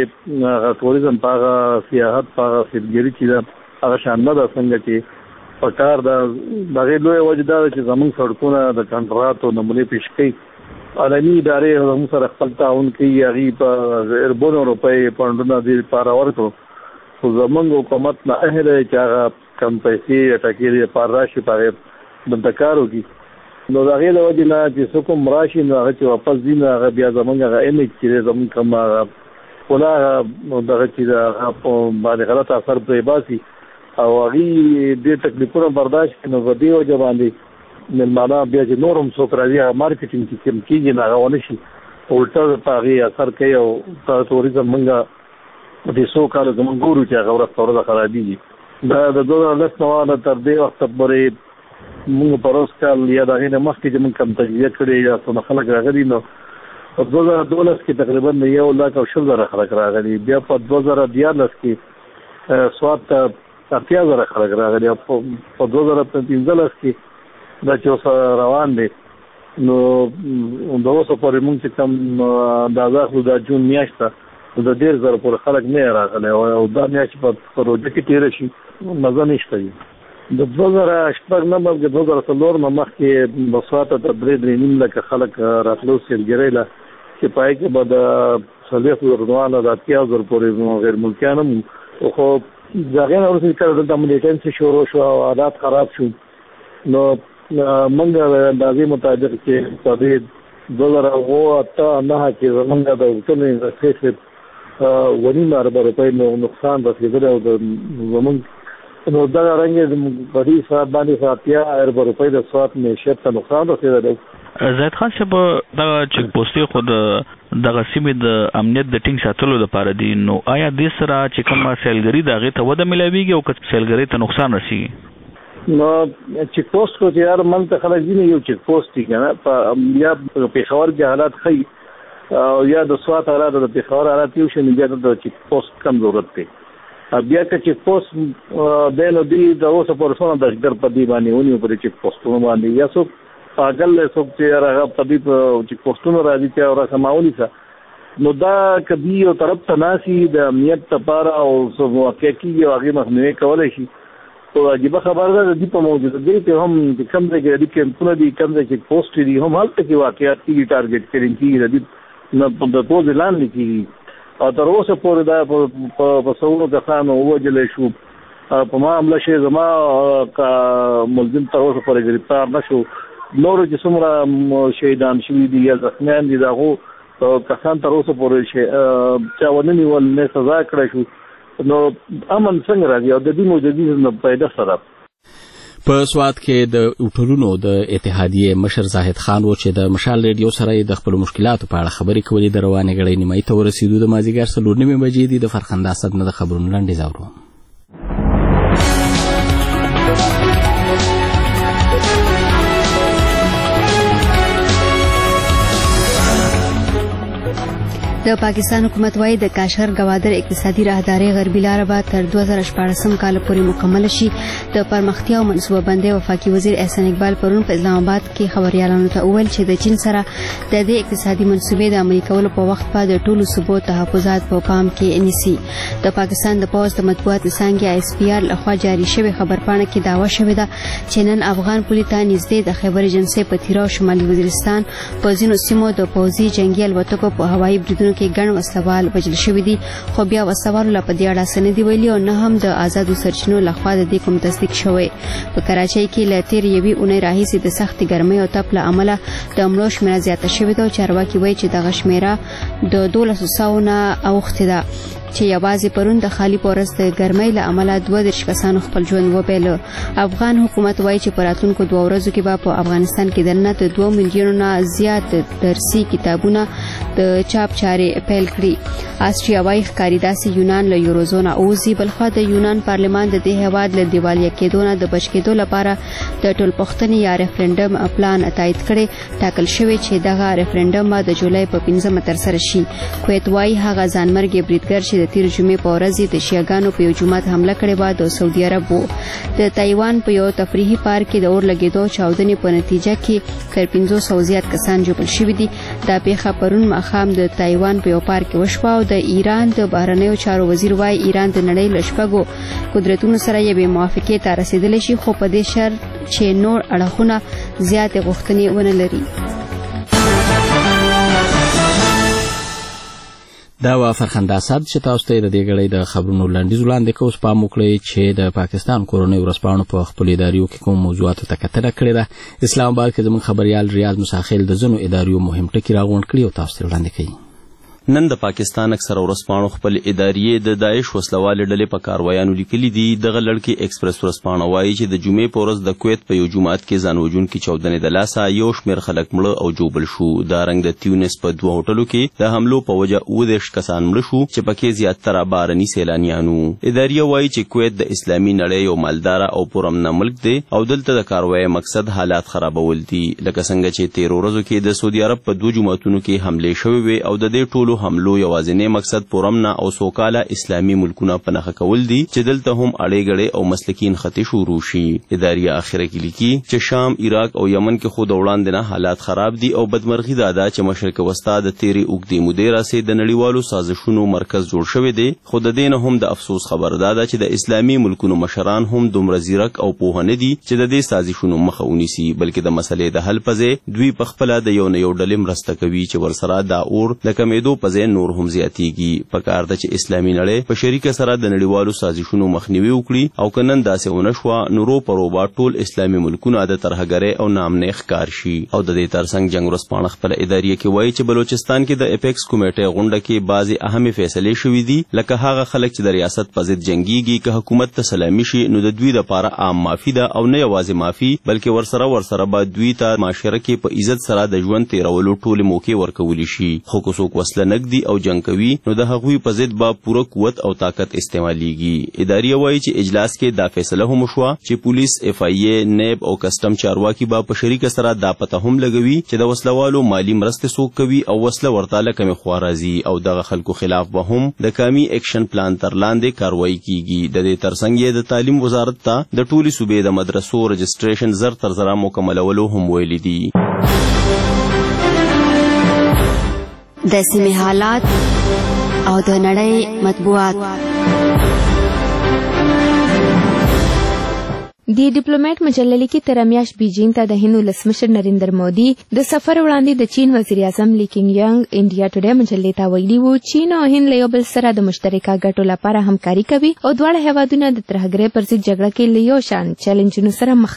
کې ټوریزم په هغه سیاحت په هغه سیلګري چې ده هغه شان نه ده څنګه چې په کار د هغې لویه وجه دا ده چې زموږ سړکونه د کنټراتو نمونې پیش کوي. عالمي ادارې زموږ سره خپل تعاون کوي، هغې په اربونو روپۍ پونډونه دې لپاره ورکړو خو زموږ حکومت نه اهل دی چې هغه کم پیسې ټکې لپاره راشي په هغې دلته کار وکړي. نو د هغې له وجې نه چې څوک هم راشي نو هغه چې واپس ځي نو هغه بیا زموږ هغه امیج چې دی زموږ کوم هغه ښکلا دغه چې د هغه باندې غلط اثر پرې باسي او هغې ډېر تکلیفونه برداشت کړي. نو په دې وجه باندې مېلمانه بیا چې نور هم څوک راځي هغه مارکیټینګ چې کوم کېږي نو هغه ونه شي الټا په هغې اثر کوي او توریزم موږ په دې 100 کالو زموږ ګورو چې هغه ورځ په ورځ خرابېږي. دا د 2010 نه نه تر دې وخته پورې موږ په روز کال یا د هغې نه مخکې چې موږ کم تجزیه کړې یا څونه خلک راغلي نو په 2012 کې تقریبا 1,20,000 خلک راغلي. بیا په 2014 کې سواد ته 80,000 خلک راغلي او په 2015 کې دا چې اوس روان دی نو د اوسه پورې موږ چې کوم اندازه اخلو دا جون میاشت ته نو د 1,000 پورې خلک نه راغلی او دا میاشت په روژه کې تېره شي مزه نشته وي. د 2006 نه بلکې 2004 نه مخکې د سواد ته 3.5 لکه خلک راتلو سیلګرۍ له چې په هغې کې به د 40,000 نه د 80,000 پورې غیر ملکیان هم خو د هغې نه وروسته کله دلته ملیټنسي شروع شو او حالات خراب شو نو موږ د اندازې مطابق چې په دې 2008-9 کې زموږ د هوټلو انډسټرۍ ته 2.5 اربه روپۍ نقصان رسېدلی او د زموږ نو دغه رنګ په دې سواد باندې 80 اربه روپۍ د سواد معیشت ته نقصان رسېدلی. زاهد خان صاحب دغه چیک پوسټې خو دغه سیمې د امنیت د ټینګ ساتلو لپاره دي نو آیا دې سره چې کومه سیلګري د هغې ته وده میلاویږي او که سیلګرۍ ته نقصان رسېږي؟ نو چیک پوسټ خو چې هر منځ ته خلک ځي یو چیک پوسټ دی که نه یا په پېښور کې حالات ښیي او یا د سواد حالات د پېښور حالات یو شی نو بیا د چیک پوسټ کم ضرورت دی. بیا که چیک پوسټ دی نو دوی د اوسه پورې څونه دهشتګرد په دې باندې ونیو په دې چیک پوسټونو باندې یا څوک پاگل دی څوک چې هغه په دې په چیک پوسټونو راځي چې رسمه ونیسه نو دا که دوی یو طرف ته ناسي د امنیت لپاره او څه واقع کېږي او هغې مخنیوی کولی شي خو عجیبه خبره ده د دې په موجودګۍ کې هم چې کوم ځای کې د دې کیمپونه دي کوم ځای چې پوسټ دي هم هلته کې واقعات کېږي ټارګېټ کړي کېږي د دې د پوزې لاندې کېږي او تر اوسه پورې دا په سلونو کسانو ووژلی شو په ما حمله شوې زما ملزم تر اوسه پورې ګرفتار نه شو. نورو چې څومره شهیدان شوي دي یا زخمیان دي د هغو کسان تر اوسه پورې چا ونه نیول نه سزا کړی شو نو امن څنګه راځي او د دې موجودي نه پیدا سره په سواد کې د هوټلونو د اتحادیې مشر زاهد خان و چې د مشال ریډیو سره د خپل مشکلاتو په اړه خبرې کولې د روانې غړې نیمایي ته ورسېدو. د مازدیګر 4:30 بجې دي. د فرخنده اسد نه د خبرونو لنډیز اورو. د پاکستان حکومت وايي د کاشغر گوادر اقتصادي راهداري غربي لار به تر 2014 کال پورې مکمل شي. د پرمختیا او منصوبه بندۍ وفاقي وزیر احسان اقبال پرون په اسلام آباد کې خبريالانو ته وویل چې د چین سره د دې اقتصادي منصوبې د عملي کولو په وخت په د ټولو صوبو تحفظات په پام کې نیسي. د پاکستان د پوز د مطبوعات څنګه ISPR لخوا جاری شوی خبرپاڼه کې داوا شوې ده چې نن افغان پولیس ته نږدې د خیبر ایجنسۍ په تیرا او شمالي وزیرستان په ځینو سیمو د پوځي جنگي الوتکو په هوایي بریدونو کې ګڼ وسلوال وژل شوي دي، خو بیا وسلوالو لا په دې اړه څه نه دي ویلي او نه هم د آزادو سرچینو لخوا د دې کوم تصدیق شوی. په کراچۍ کې له تېرې یوې اونۍ راهیسې د سختې ګرمۍ او تپ له امله د مړو شمېره زیاته شوې ده او چارواکي وایي چې دغه شمېره د 1200 نه اوښتې ده چې یوازې پرون د خالی پورس د ګرمۍ له امله 32 کسانو خپل ژوند وبایله. افغان حکومت وایي چې په راتلونکو 2 ورځو کې به په افغانستان کې دننه د 2 میلیونو نه زیات درسي کتابونه د چاپ چارې پیل کړي. آسټریا وایي ښکاري داسې یونان له یوروزون اوزي. بلخوا د یونان پارلمان د دې هیواد له دیوالیا کېدو نه د بچ کېدو لپاره د ټولپوښتنې یا ریفرنډم پلان تایید کړی. ټاکل شوی چې دغه ریفرنډم به د جولای په 15 ترسره شي. کویت وایي هغه ځانمرګي بریدګر چې د تیر جمعې په ورځ د شیعاګانو په یو جومات حمله کړې وه د سعودي عرب و. د تایوان په یو تفریحي پارک کې د اور لګېدو چاودنې په نتیجه کې تر 500 زیات کسان ژوبل شوي دي. دا پیښه پرون ماښام د تایوان په یو پارک کې وشوه او د ایران د بهرنیو چارو وزیر وایي ایران د نړۍ له شپږو قدرتونو سره یوې موافقې ته رسېدلی شي، خو په دې شرط چې نور اړخونه زیاتې غوښتنې ونه لري. دا و فرخنده اسد چې تاسو ته د دې غړې د خبرونو لنډیز وړاندې کوو. سپام وکړئ چې د پاکستان کورنۍ ورځپاڼو په خپل اداریو کې کوم موضوعاتو ته کتنه کړې ده. اسلام آباد کې زموږ خبريال ریاض مساخیل د ځینو اداریو مهم ټکي راغونډ کړي او تاسو ته وړاندې کوي. نن د پاکستان اکثر ورځپاڼو خپل اداریې د داعش وسلوالې ډلې په کاروایانو لیکلي دي. دغه لړکي ایکسپریس ورځپاڼه وایي چې د جمعې په ورځ د کویت په یو جومات کې ځان وژونکي چاودنې د لاسه یو شمېر خلک مړه او ژوبل شو. دارنګ د تیونس په 2 هوټلو کې د حملو په وجه 19 کسان مړه شو چې پکې زیاتره بهرني سیلانیانو. اداریه وایي چې کویت د اسلامي نړۍ یو مالداره او پرامنه ملک دی او دلته د کاروای مقصد حالات خرابول دي. لکه څنګه چې 13 ورځو کې د سعودي عرب په 2 جوماتونو کې حملې شوې وې او د دې ټولو حملو یوازې مقصد پرامنه او سوکاله اسلامي ملکونه په نښه کول دي چې دلته هم اړې ګړې او مسلکین خطې شروع شي. اداریه اخره کې لیکي چې شام، عراق او یمن کې خود وړاندې نه حالات خراب دي او بدمرغي دا چې مشرق وسطا د تیرې اوږدې مودې راځي د نړیوالو سازشونو مرکز جوړ شوی دی. خو د دې نه هم د افسوس خبر ده چې د اسلامي ملکونو مشران هم دومره زیرک او پوه نه دي چې د دې سازشونو مخه ونیسي، بلکې د مسلې د حل په ځای دوی په خپله د یو نه یو ډلې مرسته کوي چې ورسره دا اور د کمېدو په ځای نور هم زیاتیږي. پکار ده چې اسلامي نړۍ په شریکه سره د نړیوالو سازشونو مخنیوي وکړي او که نن داسې ونه شوه نو روپا ټول اسلامي ملکونه د ترهګرۍ او نامنۍ ښکار شي. او د دې ترڅنګ جنګ ورځپاڼه خپله اداریه کې وایي چې بلوچستان کې د اپیکس کمیټې غونډه کې بعضې اهمې فیصلې شوي دي، لکه هغه خلک چې د ریاست په ضد جنګیږي که حکومت ته سلامي شي نو د دوی دپاره عام معافي ده او نه یوازې معافي بلکې ورسره به دوی ته معاشره کې په عزت سره د ژوند تیرولو ټولې موقع ورکولی شي. خو که څوک وسله نږدي او جنګ کوي نو د هغوی په ضد به پوره قوت او طاقت استعمالیږي. اداریه وایي چې اجلاس کې دا فیصله هم وشوه چې پولیس، FIA، نیب او کسټم چارواکي به په شریکه سره دا پته هم لګوي چې د وسلوالو مالی مرستې څوک کوي او وسله ورته له کومې خوا راځي او دغه خلکو خلاف به هم د قومي ایکشن پلان تر لاندې کاروایی کیږي. د دې ترڅنګ یې د تعلیم وزارت ته د ټولې صوبې د مدرسو رجسټریشن زر تر زره مکملولو هم ویلي دي. د سیمې حالات او د نړۍ مطبوعات. د ډیپلوماټ مجله لیکي تر میاشت بیجینګ ته د هند ولسمشر نریندر مودي د سفر وړاندې د چین وزیر اعظم لی کینګ انډیا ټوډے مجلې ته ویلي وو چین او هند له یو بل سره د مشترکه ګټو لپاره همکاري کوي او دواړه هیوادونه د ترهګرۍ پر ضد جګړه کې له یو شان چیلنجونو سره مخ دي.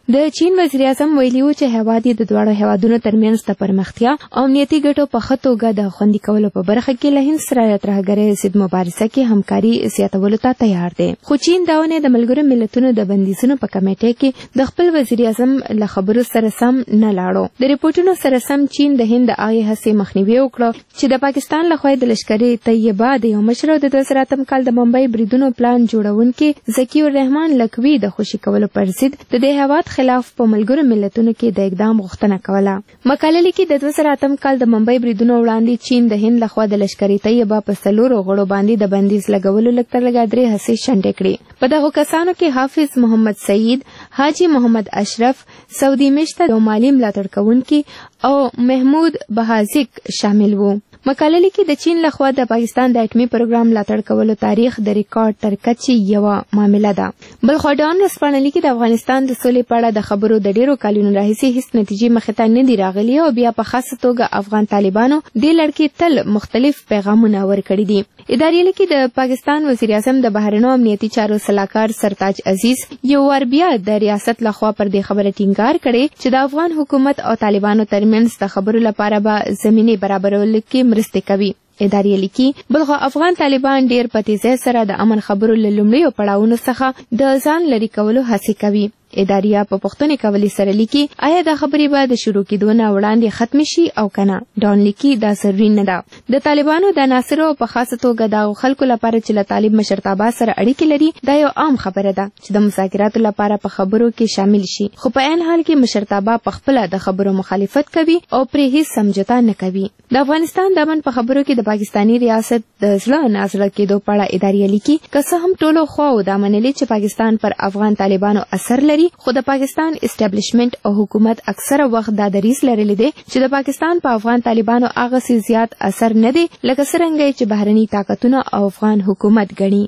د چین وزیر اعظم ویلي و چې هیواد یې د دواړو هیوادونو ترمنځ د پرمختیا او امنیتي ګټو په ښه توګه د خوندي کولو په برخه کې له هند سره د ترهګرۍ ضد مبارزه کې همکاري زیاتولو ته تیار دی. خو چین دا ونه د ملګرو ملتونو د بندیزونو په کمیټې کې د خپل وزیر اعظم له خبرو سره سم نه لاړو. د ریپورتونو سره سم چین د هند د هغې هڅې مخنیوي وکړو چې د پاکستان لخوا د لشکرې طیبه د یو مشر د 2008 کال د ممبئی بریدونو پلان جوړونکي ذکی الرحمن لکوي د خوشي کولو پر ضد د دې هیواد خلاف په ملګرو ملتونو کې د اقدام غوښتنه کوله. مقاله لیکي د 2008 کال د ممبئی بریدونو وړاندې چین د هند لخوا د لشکرې طیبه په 4 غړو باندې د بندیز لګولو لږ تر لږه 3 هڅې شنډې کړې. په دغو کسانو کې حافظ محمد سعید، حاجی محمد اشرف، سعودي مشته او مالی ملاتړ کوونکي او محمود بهازیک شامل وو. مقاله لیکي د چین لخوا د پاکستان د اټومي پروګرام ملاتړ کولو تاریخ د ریکارډ تر کچې یوه معامله ده. بل خوا ډان رسپانه لیکي د افغانستان د سولې په اړه د خبرو د ډیرو کلونو راهیسې هیڅ نتیجې مخې ته نه دي راغلي او بیا په خاصه توګه افغان طالبانو دې لړ کې تل مختلف پیغامونه ورکړي دي. ادارې لیکي د پاکستان وزیر اعظم د بهرنیو امنیتي چارو سلاکار سرتاج عزیز یو وار بیا د ریاست لخوا پر دې خبره ټینګار کړي چې د افغان حکومت او طالبانو ترمنځ د خبرو لپاره به زمینه برابرولو کې مرسته کوي. ادارې لیکي بلخو افغان طالبان ډیر په تیزۍ سره د امن خبرو له لومړیو پړاوونو څخه د ځان لرې کولو هڅې کوي. اداریا په پښتنې کولې سره لیکي آیا دا خبرې به د شروع کېدو نه وړاندې ختم شي او کنه. ډان لیکي دا ضروري نه ده. د طالبانو د عناصرو په خاصه توګه د خلکو لپاره چې له طالب مشرتابه سره اړیکې لري دا یو عام خبره ده چې د مذاکراتو لپاره په خبرو کې شامل شي، خو په عین حال کې مشرتابه په خپل د خبرو مخالفت کوي او پرې هیڅ سمجھوتا نه کوي. د افغانستان د امن په خبرو کې د پاکستانی ریاست د زړه نازړه کېدو په اړه ادارې لیکي که څه هم ټولو خواو دا منلي چې پاکستان پر افغان طالبانو اثر لري، خو د پاکستان اسټابلیشمنت او حکومت اکثره وخت دا دریځ لرلی دی چې د پاکستان په افغان طالبانو هغه څه زیات اثر نه دی لکه څرنګه چې بهرني طاقتونه او افغان حکومت ګڼي.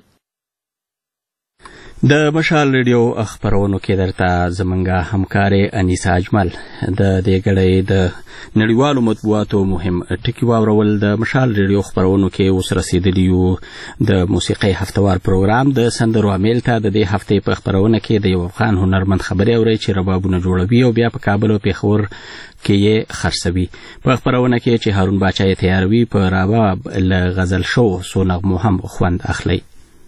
د مشال ریډیو خبرونو کې درته زمونږه همکارې انیسا اجمل د دې غړې د نړیوالو مطبوعاتو مهم ټکی واورول. د مشال ریډیو خبرونو کې اوس رسیدلی یو د موسیقي هفتوار پروګرام د سندرو امیل ته د دې هفتې په خبرونه کې د یو افغان هنرمند خبرې اوري چې ربابونه جوړوي او بیا په کابل او پیښور کې یې خرڅوي. په خبرونه کې چې هارون باچا یې تیاروي په رباب له غزل شو سو نغمو هم خوند اخلي.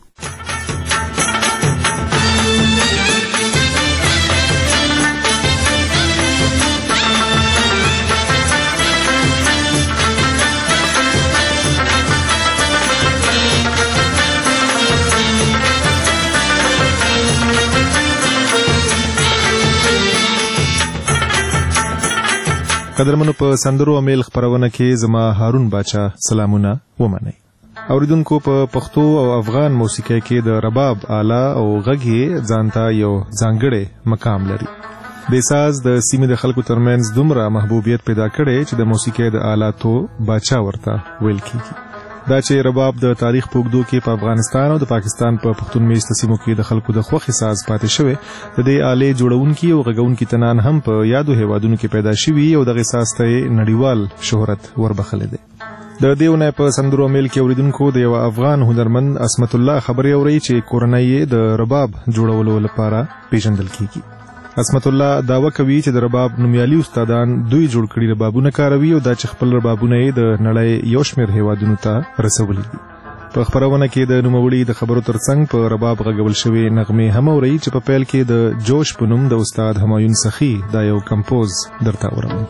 قدرمنو په سندرو امیل خبرونه کې زما هارون باچا سلامونه ومنئ. اوریدونکو په پښتو او افغان موسیقۍ کې د رباب آله او غږ ځانته یو ځانګړی مقام لري. د ساز د سیمې د خلکو ترمنځ دومره محبوبیت پیدا کړي چې د موسیقۍ د آلاتو باچا ورته ویل کیږي. دا چې رباب د تاریخ په اوږدو کې په افغانستان او د پاکستان په پښتون میشته سیمو کې د خلکو د خوښې ساز پاتې شوی، د دې آلې جوړونکي او غږونکي تنان هم په یادو هیوادونو کې پیدا شوي او دغه ساز ته نړیوال شهرت وربخلی دی. د دې ونې په سندرو میل کې اوریدونکو د یو افغان هنرمند عصمت الله خبرې اوري چې کورنۍ د رباب جوړولو لپاره پیژندل کیږي. عصمت الله داوا کوي چې د رباب نومیالي استادان دوی جوړ کړي ربابونه کاروي او دا چې خپل ربابونه یې د نړۍ یو شمېر هیوادونو ته رسولي دي. په خبرونه کې د نوموړي د خبرو ترڅنګ په رباب غږول شوي نغمې هم اوري چې په پیل کې د جوش په نوم د استاد همایون سخي دا یو کمپوز درته اورم.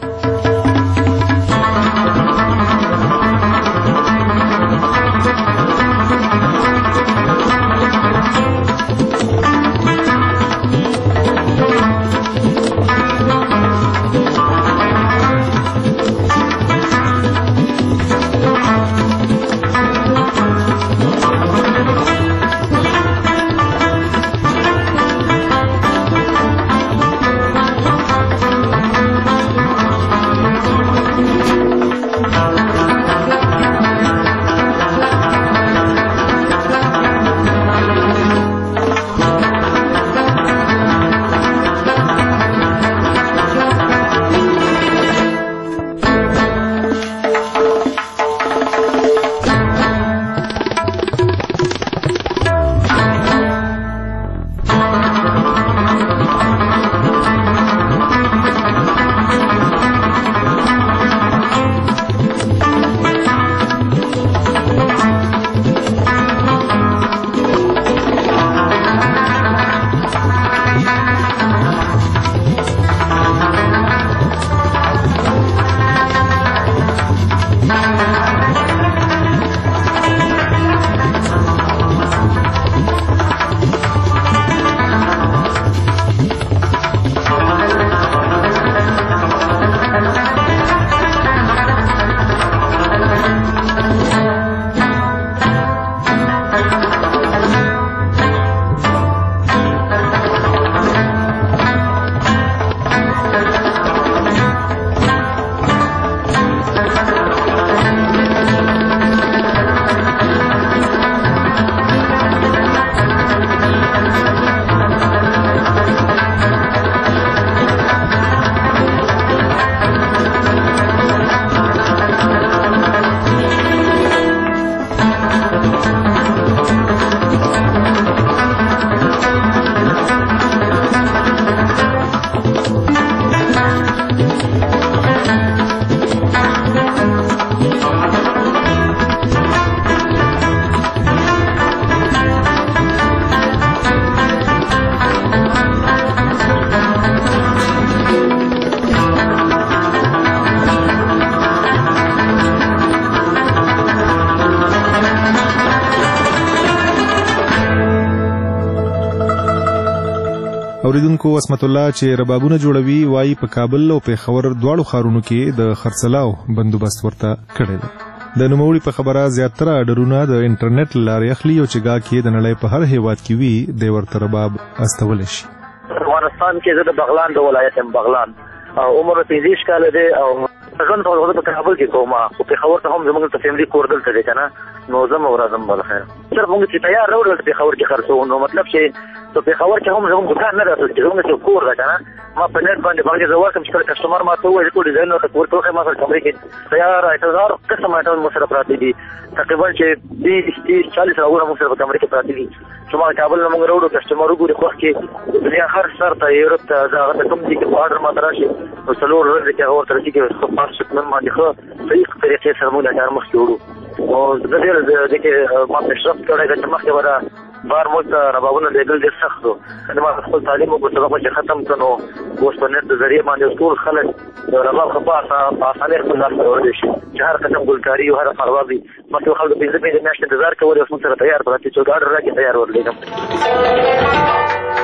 اوریدونکو عصمت الله چې ربابونه جوړوي وایي په کابل او پېښور دواړو ښارونو کې د خرڅلاو بندوبست ورته کړی دی. د نوموړي په خبره زیاتره اډرونه د انټرنیټ له لارې اخلي او چې ګاه کې د نړۍ په هر هیواد کې وي دی ورته رباب استولی شي. افغانستان کې زه د بغلان د ولایت یم، بغلان عمر 15 کاله دی او ژوند په کابل کې کوم او پېښور ته هم زموږ ته فیملی کور دلته دی که نه، نو زه م ورځم بلخیر صرف موږ چې تیار راوړل پېښور کې خرڅوو، نو مطلب چې په پېښور کې هم زموږ دوکان نه راتلل چې زموږ چې کور ده که نه، ما په نیټ باندې باندې زه ورکړم چې کله کسټمر ما ته ووایي ټول ډیزاین ورته ورته وښیم، ما سره کمرې کې تیار هزار قسم آیټم مو سره پراته دي، تقریبا چې 20-40 راغونه مو سره په کمرې کې پراته دي چې ما کابل نه موږ راوړو کسټمر وګوري خوښ کې دنیا هر سر ته یورپ ته هغه ته کوم دي چې په اډر ماته راشي نو څلور ورځې کې هغه ورته رسېږي ښه پاس شکمن باندې ښه صحیح طریقې سره موږ له کار مخکې وړو او زه ډېر دې کې ما پیشرفت کړی ده چې مخکې به دا بار موږ ته ربابونه لېږل ډېر سخت و، که ما خپل تعلیم وکړو سبق چې ختم کړ نو اوس په نیټ د ذریعې باندې ټول خلک د رباب ښه په اسانۍ خپل لاس ته راوړلی شي چې هر قسم ګلکاري او هر رباب وي. مخکې خلکو 15 میاشتې انتظار کولی، اوس موږ سره تیار پراته چې څوک اډر راکړي تیار ورلېږم.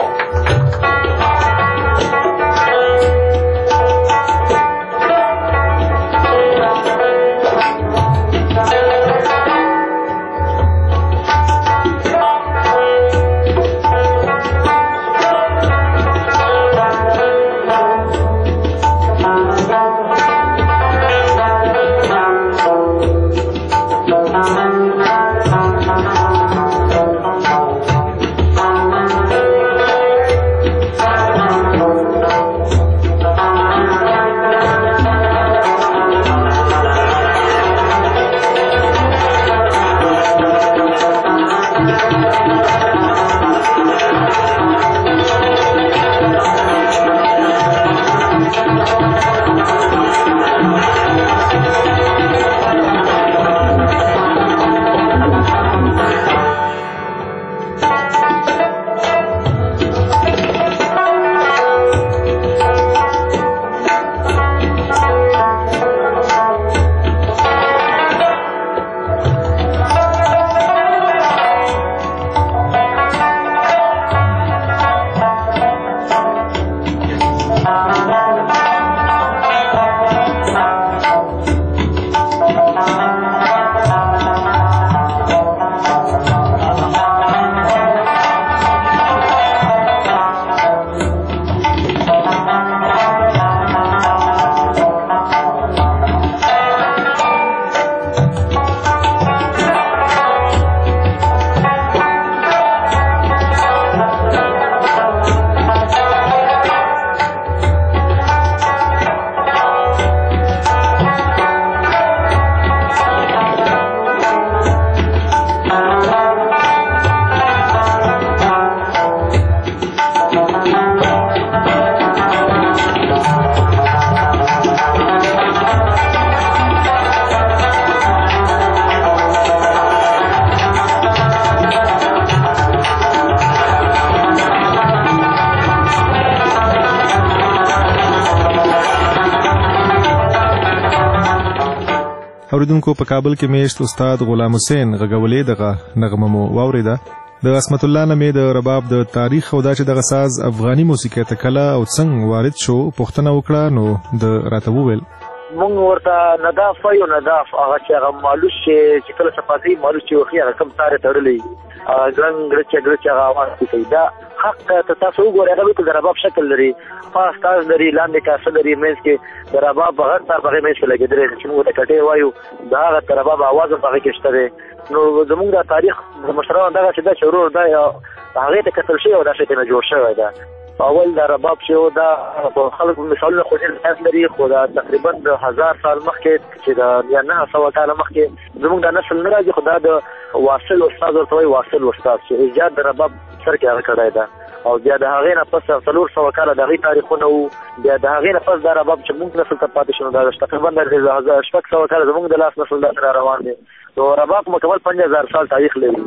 اوریدونکو په کابل کې میشت استاد غلام حسین غږولې دغه نغمه مو واوریده. د عصمت الله نه مې د رباب د تاریخ او دا چې دغه ساز افغاني موسیقۍ ته کله او څنګه وارد شو پوښتنه وکړه، نو د راته وویل مونږ ورته نداف وایو، نداف هغه چې هغه مالوش چې کله صفاتي مالوش چې وخی هغه کم سارې تړلی ګرنګ ګرچ هغه आवाज کوي دا حق ته تاسو وګورئ هغه د رباب شکل لري، پاس تاج لري، لاندې کاسه لري، مېز کې د رباب بغیر تر بغیر مېز کې لګېدلی چې موږ ته کټې وایو دا هغه د رباب आवाज هم هغه کې شته دی. نو زموږ د تاریخ د مشرانو دغه چې دا چې ورور دا هغې ته کتل شوی او دا شی ته نه جوړ شوی ده. اول د رباب چې دا خلک مثالونه خو ډېر لري، خو دا تقریبا د 1000 سال مخکې چې د یا 900 کاله مخکې زموږ د نسل نه راځي، خو دا د واصل استاد ورته وایي، واصل استاد چې ایجاد د رباب سر کې هغه کړی ده او بیا د هغې نه پس 400 کاله د هغې تاریخونه وو، بیا د هغې نه پس دا رباب چې موږ نسل ته پاتې شو دا تقریبا د 600 کاله زموږ د لاس نسل دا روان دی. نو رباب مکمل 5000 سال تاریخ لري.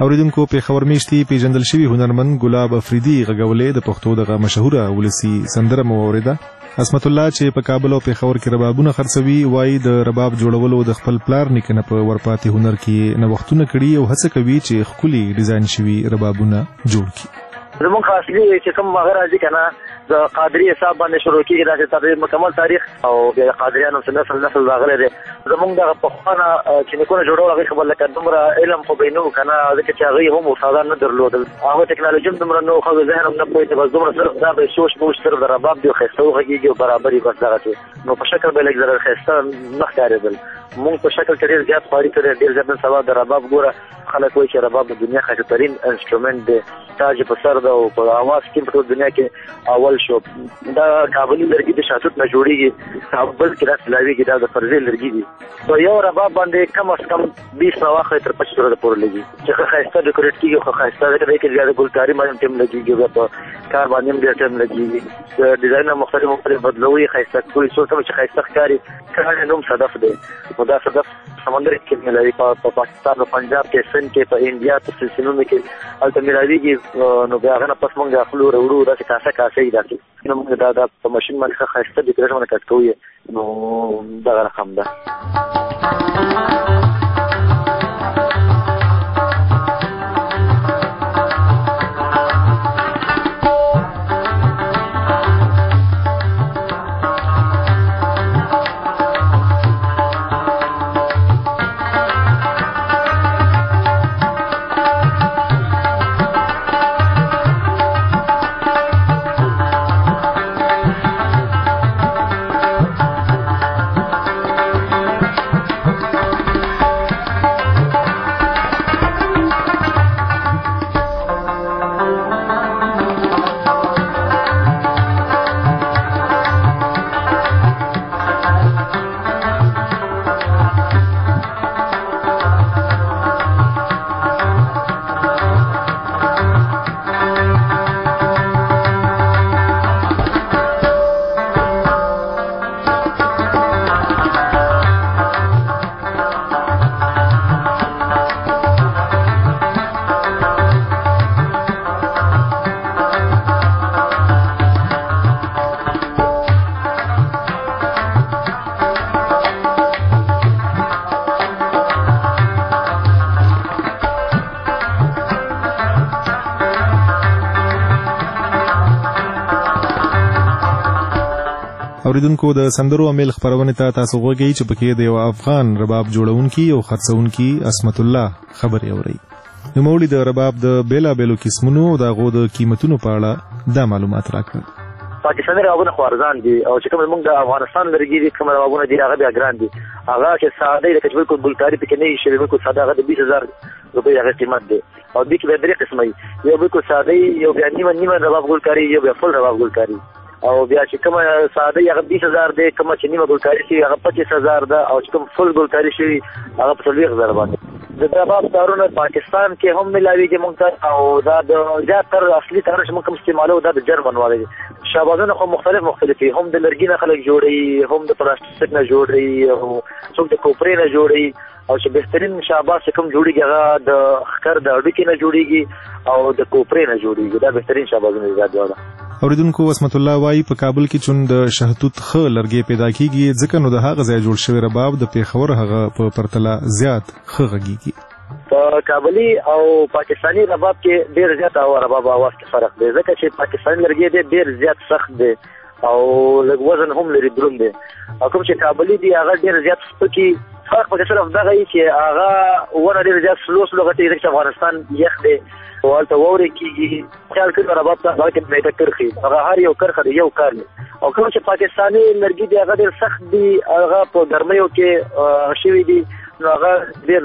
اوریدونکو پېښور میشتي پیژندل شوی هنرمند ګلاب افریدي غږولې د پښتو دغه مشهوره ولسي سندره مو اوریده. عصمت الله چې په کابل او پېښور کې ربابونه خرڅوي وایي د رباب جوړولو د خپل پلار نیکنه په ورپاتې هنر کې نوښتونه کړي او هڅه کوي چې ښکلي ډیزاین شوي ربابونه جوړ کړي. زموږ اصلي چې کوم هغه راځي که نه د قادري حساب باندې شروع کېږي داسې مکمل تاریخ او بیا د قادریانو نسل راغلی دی. زموږ دغه پخوانه چې نیکونه جوړول هغوی خو لکه دومره علم خو به یې نه وو که نه ځکه چې هغوی هم استادان نه درلودل هغه ټکنالوژي هم دومره نه وو ښځو ذهن هم نه پوهېده بس دومره صرف دا به سوچ بوچ صرف د رباب دی او ښایسته وغږېږي او برابر یې بس دغسې نو په شکل به یې لږ ذره ښایسته نه ښکارېدل. مونږ په شکل کې ډېر زیات خواري کړی ډېر زیات نن سبا د رباب ګوره خلک وایي چې رباب د دنیا ښایسته ترین انسټرومنټ دی تاج په سر ده او په اواز کې په ټول دنیا کې اول شو. دا کابلي لرګي د شاتوت نه جوړېږي کابل کې دا سلاویږي دا د فرضي لرګي دي. په یو رباب باندې کم از کم 20 نه واخلئ تر 25 زره پورې لګي چې ښه ښایسته ډیکوریټ کېږي خو ښایسته ځکه دی کې زیاده ګلکاري باندې ټیم لګېږي بیا په کار باندې هم ډېر ټیم لګېږي ډیزاینونه مختلف بدلوي ښایسته کوي څو چې ښایسته ښکاري کاڼی نوم صدف دی نو دا صدف سمندر کې ملایي په پاکستان او پنجاب کې سند کې په انډیا په سلسلونو کې هلته ملایویږي نو بیا هغه نه پس موږ اخلو راوړو داسې کاسه یې داسې نو موږ دا په ماشین باندې ښه ښایسته ډیکوریټ باندې کټ کوو نو دغه رقم ده. اوریدونکو د سندرو امیل خبرونه ته تاسو غوږی چې پکې د یو افغان رباب جوړونکي او خرڅونکي عصمت الله خبرې اوري. نو مولوی د رباب د بیلابیلو قسمونو او د غو د قیمتونو په اړه دا معلومات راکړل. پاکستاني ربابونه خو ارزان دي او چې کوم موږ د افغانستان لرګي دي کوم ربابونه دي هغه بیا ګران دي هغه چې ساده لکه چې بالکل ګلکاري پکې نه شي بالکل ساده هغه د 20000 روپۍ هغه قیمت دی او دې کې به درې قسمه یو بالکل ساده یو بیا نیمه رباب ګلکاري یو بیا فل رباب ګلکاري او بیا چې کوم ساده هغه 20000 دی کوم چې نیمه ګلکاري شي هغه 25000 ده او چې کوم فل ګلکاري شي هغه 20000 باندې. د رباب تارونه پاکستان کې هم ملاویږي موږ او دا د زیاتره اصلي تار چې موږ کوم استعمالو دا د جرمن والي شابازونه خو مختلف هم د لرګي نه خلک جوړي هم د پلاستیک نه جوړي او څوک د کوپرې نه جوړي او چې بهترین شاباز کوم جوړيږي هغه د خکر د اډوکی نه جوړيږي او د کوپرې نه جوړيږي دا بهترین شابازونه دي دا. اوریدونکو عصمت الله وايي په کابل کې چون د شهتوت خ لرګي پیدا کیږي ځکه نو د هغه ځای جوړ شوی رباب د پیښور هغه په پرتله زیات خغږیږي. په کابلي او پاکستاني رباب کې ډیر زیات او رباب اواز کې فرق دی ځکه چې پاکستاني لرګي ډیر زیات سخت دی او لږ وزن هم لري دروند دی او کوم چې کابلي دی هغه ډیر زیات سپکي فرق په صرف دغه چې هغه ونه ډیر زیات سلو غټي چې افغانستان یخ دی او هلته ووري کېږي خیال کړي رباب ته هغه کې میته کرخي هغه هر یو کرخه دی یو کار او کوم چې پاکستاني لرګي دی هغه ډیر سخت دی هغه په ګرمیو کې شوی دی نو هغه ډیر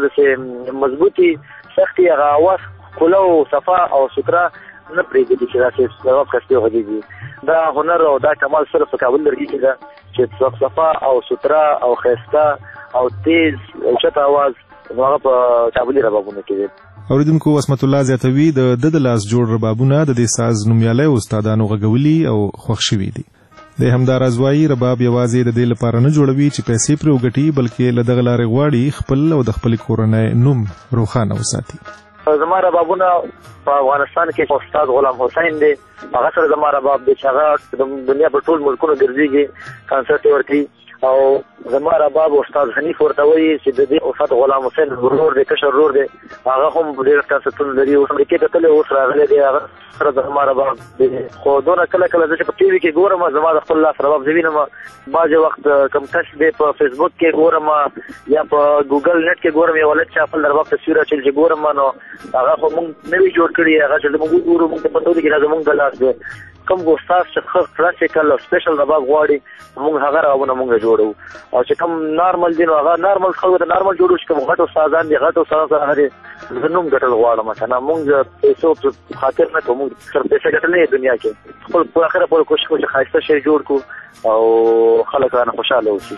مضبوطي سختي هغه اواز کولو صفا او سکرا نه پریږدي چې راځي رباب کسته وږي دا هنر او دا کمال صرف په کابل لرګي کې دا چې صفا او سکرا او خسته او تیز او چت आवाज هغه په کابلي ربابونه کې دي. اوریدونکو عصمت الله زیاتوي د لاس جوړ ربابونه د دې ساز نومیالي استادانو غږولي او خوښ شوي دي. د همدار ازوایي رباب یوازې د دې لپاره نه جوړوي چې پیسې پرې وګټي بلکې له دغه لارې غواړي خپل او د خپل کورنۍ نوم روښانه وساتي. زما ربابونه په افغانستان کې استاد غلام حسین دی، هغه سره زما رباب دی چې هغه د دنیا په ټول ملکونو ګرځېږي، کنسرت یې ورکوي. او زما رباب استاد حنیف ورته وایي چې د دې استاد غلام حسین ورور دی، کشر ورور دی، هغه هم ډېر کنسرتونه لري، اوس امریکې ته تللی، اوس راغلی دی، هغه سره زما رباب دی. خو دونه کله کله زه چې په ټي وي کې ګورم، زما د خپل لاس رباب زه وینم، بعضې وخت کوم کس دی په فیسبوک کې ګورم یا په ګوګل نټ کې ګورم، یو ولد چې خپل رباب تصویر اچوي چې ګورم، نو هغه خو موږ نوي جوړ کړي، هغه چې موږ وګورو موږ ته پته ولګي چې دا زموږ د لاس دی. کوم استاد چې ښه کلاسیکل او سپیشل رباب غواړي موږ هغه ربابونه موږ جوړو، او چې کوم نارمل دي نو هغه نارمل خلکو ته نارمل جوړو، چې کوم غټ استادان دي غټ استادان سره هغه زه نوم ګټل غواړم، که نه موږ پیسو په خاطر نه کوو، موږ سره پیسې ګټلې دنیا کې، خپل په اخره پورې کوشش کوو چې ښایسته شی جوړ کړو او خلک رانه خوشحاله اوسي.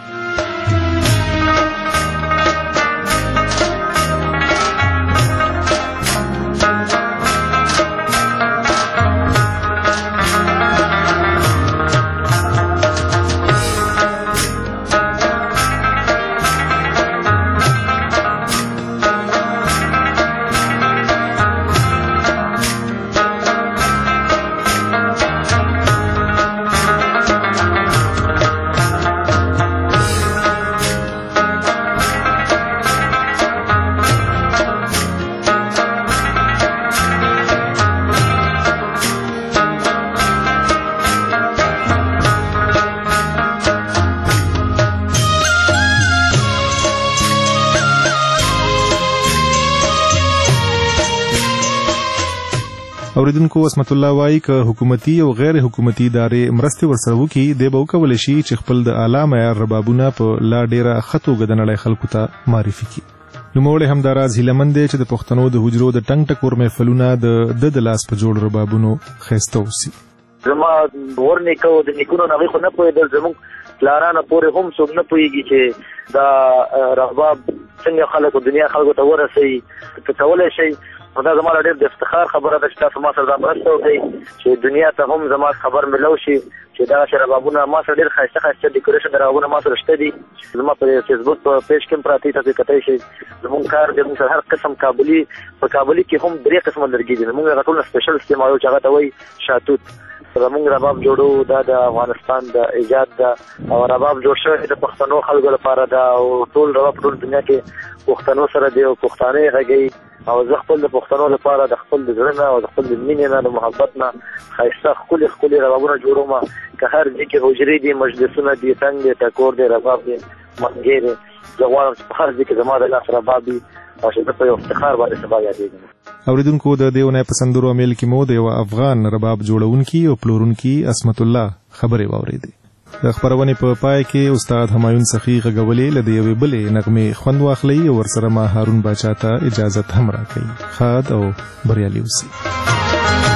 اوریدونکو عصمت الله وایي که حکومتي او غیر حکومتي ادارې مرستې ورسره وکړي، دی به وکولی شي چې خپل د اعلی معیار ربابونه په لا ډیره ښه توګه د نړۍ خلکو ته معرفي کړي. نوموړی همداراز هیلهمند دی چې د پښتنو د حجرو د ټنګ ټکور محفلونه د لاس په جوړ ربابونو ښایسته اوسي. زما ورنیکو د نیکونو هغوی خو نه پوهېدل، زموږ پلارانو پورې هم څوک نه پوهېږي چې دا رباب څنګه خلکو دنیا خلکو ته ورسوي. که کولی شئ دا زما ډېر د افتخار خبره ده چې تاسو ما سره دا مرسته وکړئ چې دنیا ته هم زما خبر ملو شي چې دغه ربابونه ما سره ډېر ښایسته ښایسته ډیکوریشن د ربابونه ما سره شته دي. زما په فیسبوک په پیج کې هم پراته دي، تاسو کتلی شئ. زموږ کار دی، موږ سره هر قسم په کابلي کې هم 3 قسمه لرګي دي، موږ هغه ټول سپیشل استعمالوو چې هغه ته وایي شاتوت. زموږ رباب جوړو، دا د افغانستان د ایجاد ده، او رباب جوړ شوی د پښتنو خلکو لپاره ده، او ټول رباب ټول دنیا کې پښتنو سره دی او پښتانه یې غږوي. او زه خپل د پښتنو لپاره د خپل د زړه نه او د خپل د مینې نه د محبت نه ښایسته ښکلي ښکلي ربابونه جوړوم. که هر ځای کې حجرې دي، مجلسونه دي، ټنګ دی، ټکور دی، رباب دی، منګی دی، زه غواړم چې په هر ځای کې زما د لاس رباب وي او چې زه په یو افتخار باندې سبا یادېږم. اوریدونکو د دې اونۍ په سندرو امیل کې مو د یو افغان رباب جوړونکي او پلورونکي عصمت الله خبرې واورېدې. د خبرونې په پای کې استاد همایون سخي غږولې له دې یوې بلې نغمې خوند واخلئ او ورسره ما هارون باچا ته اجازت هم راکوي. ښاد او بریالي اوسئ.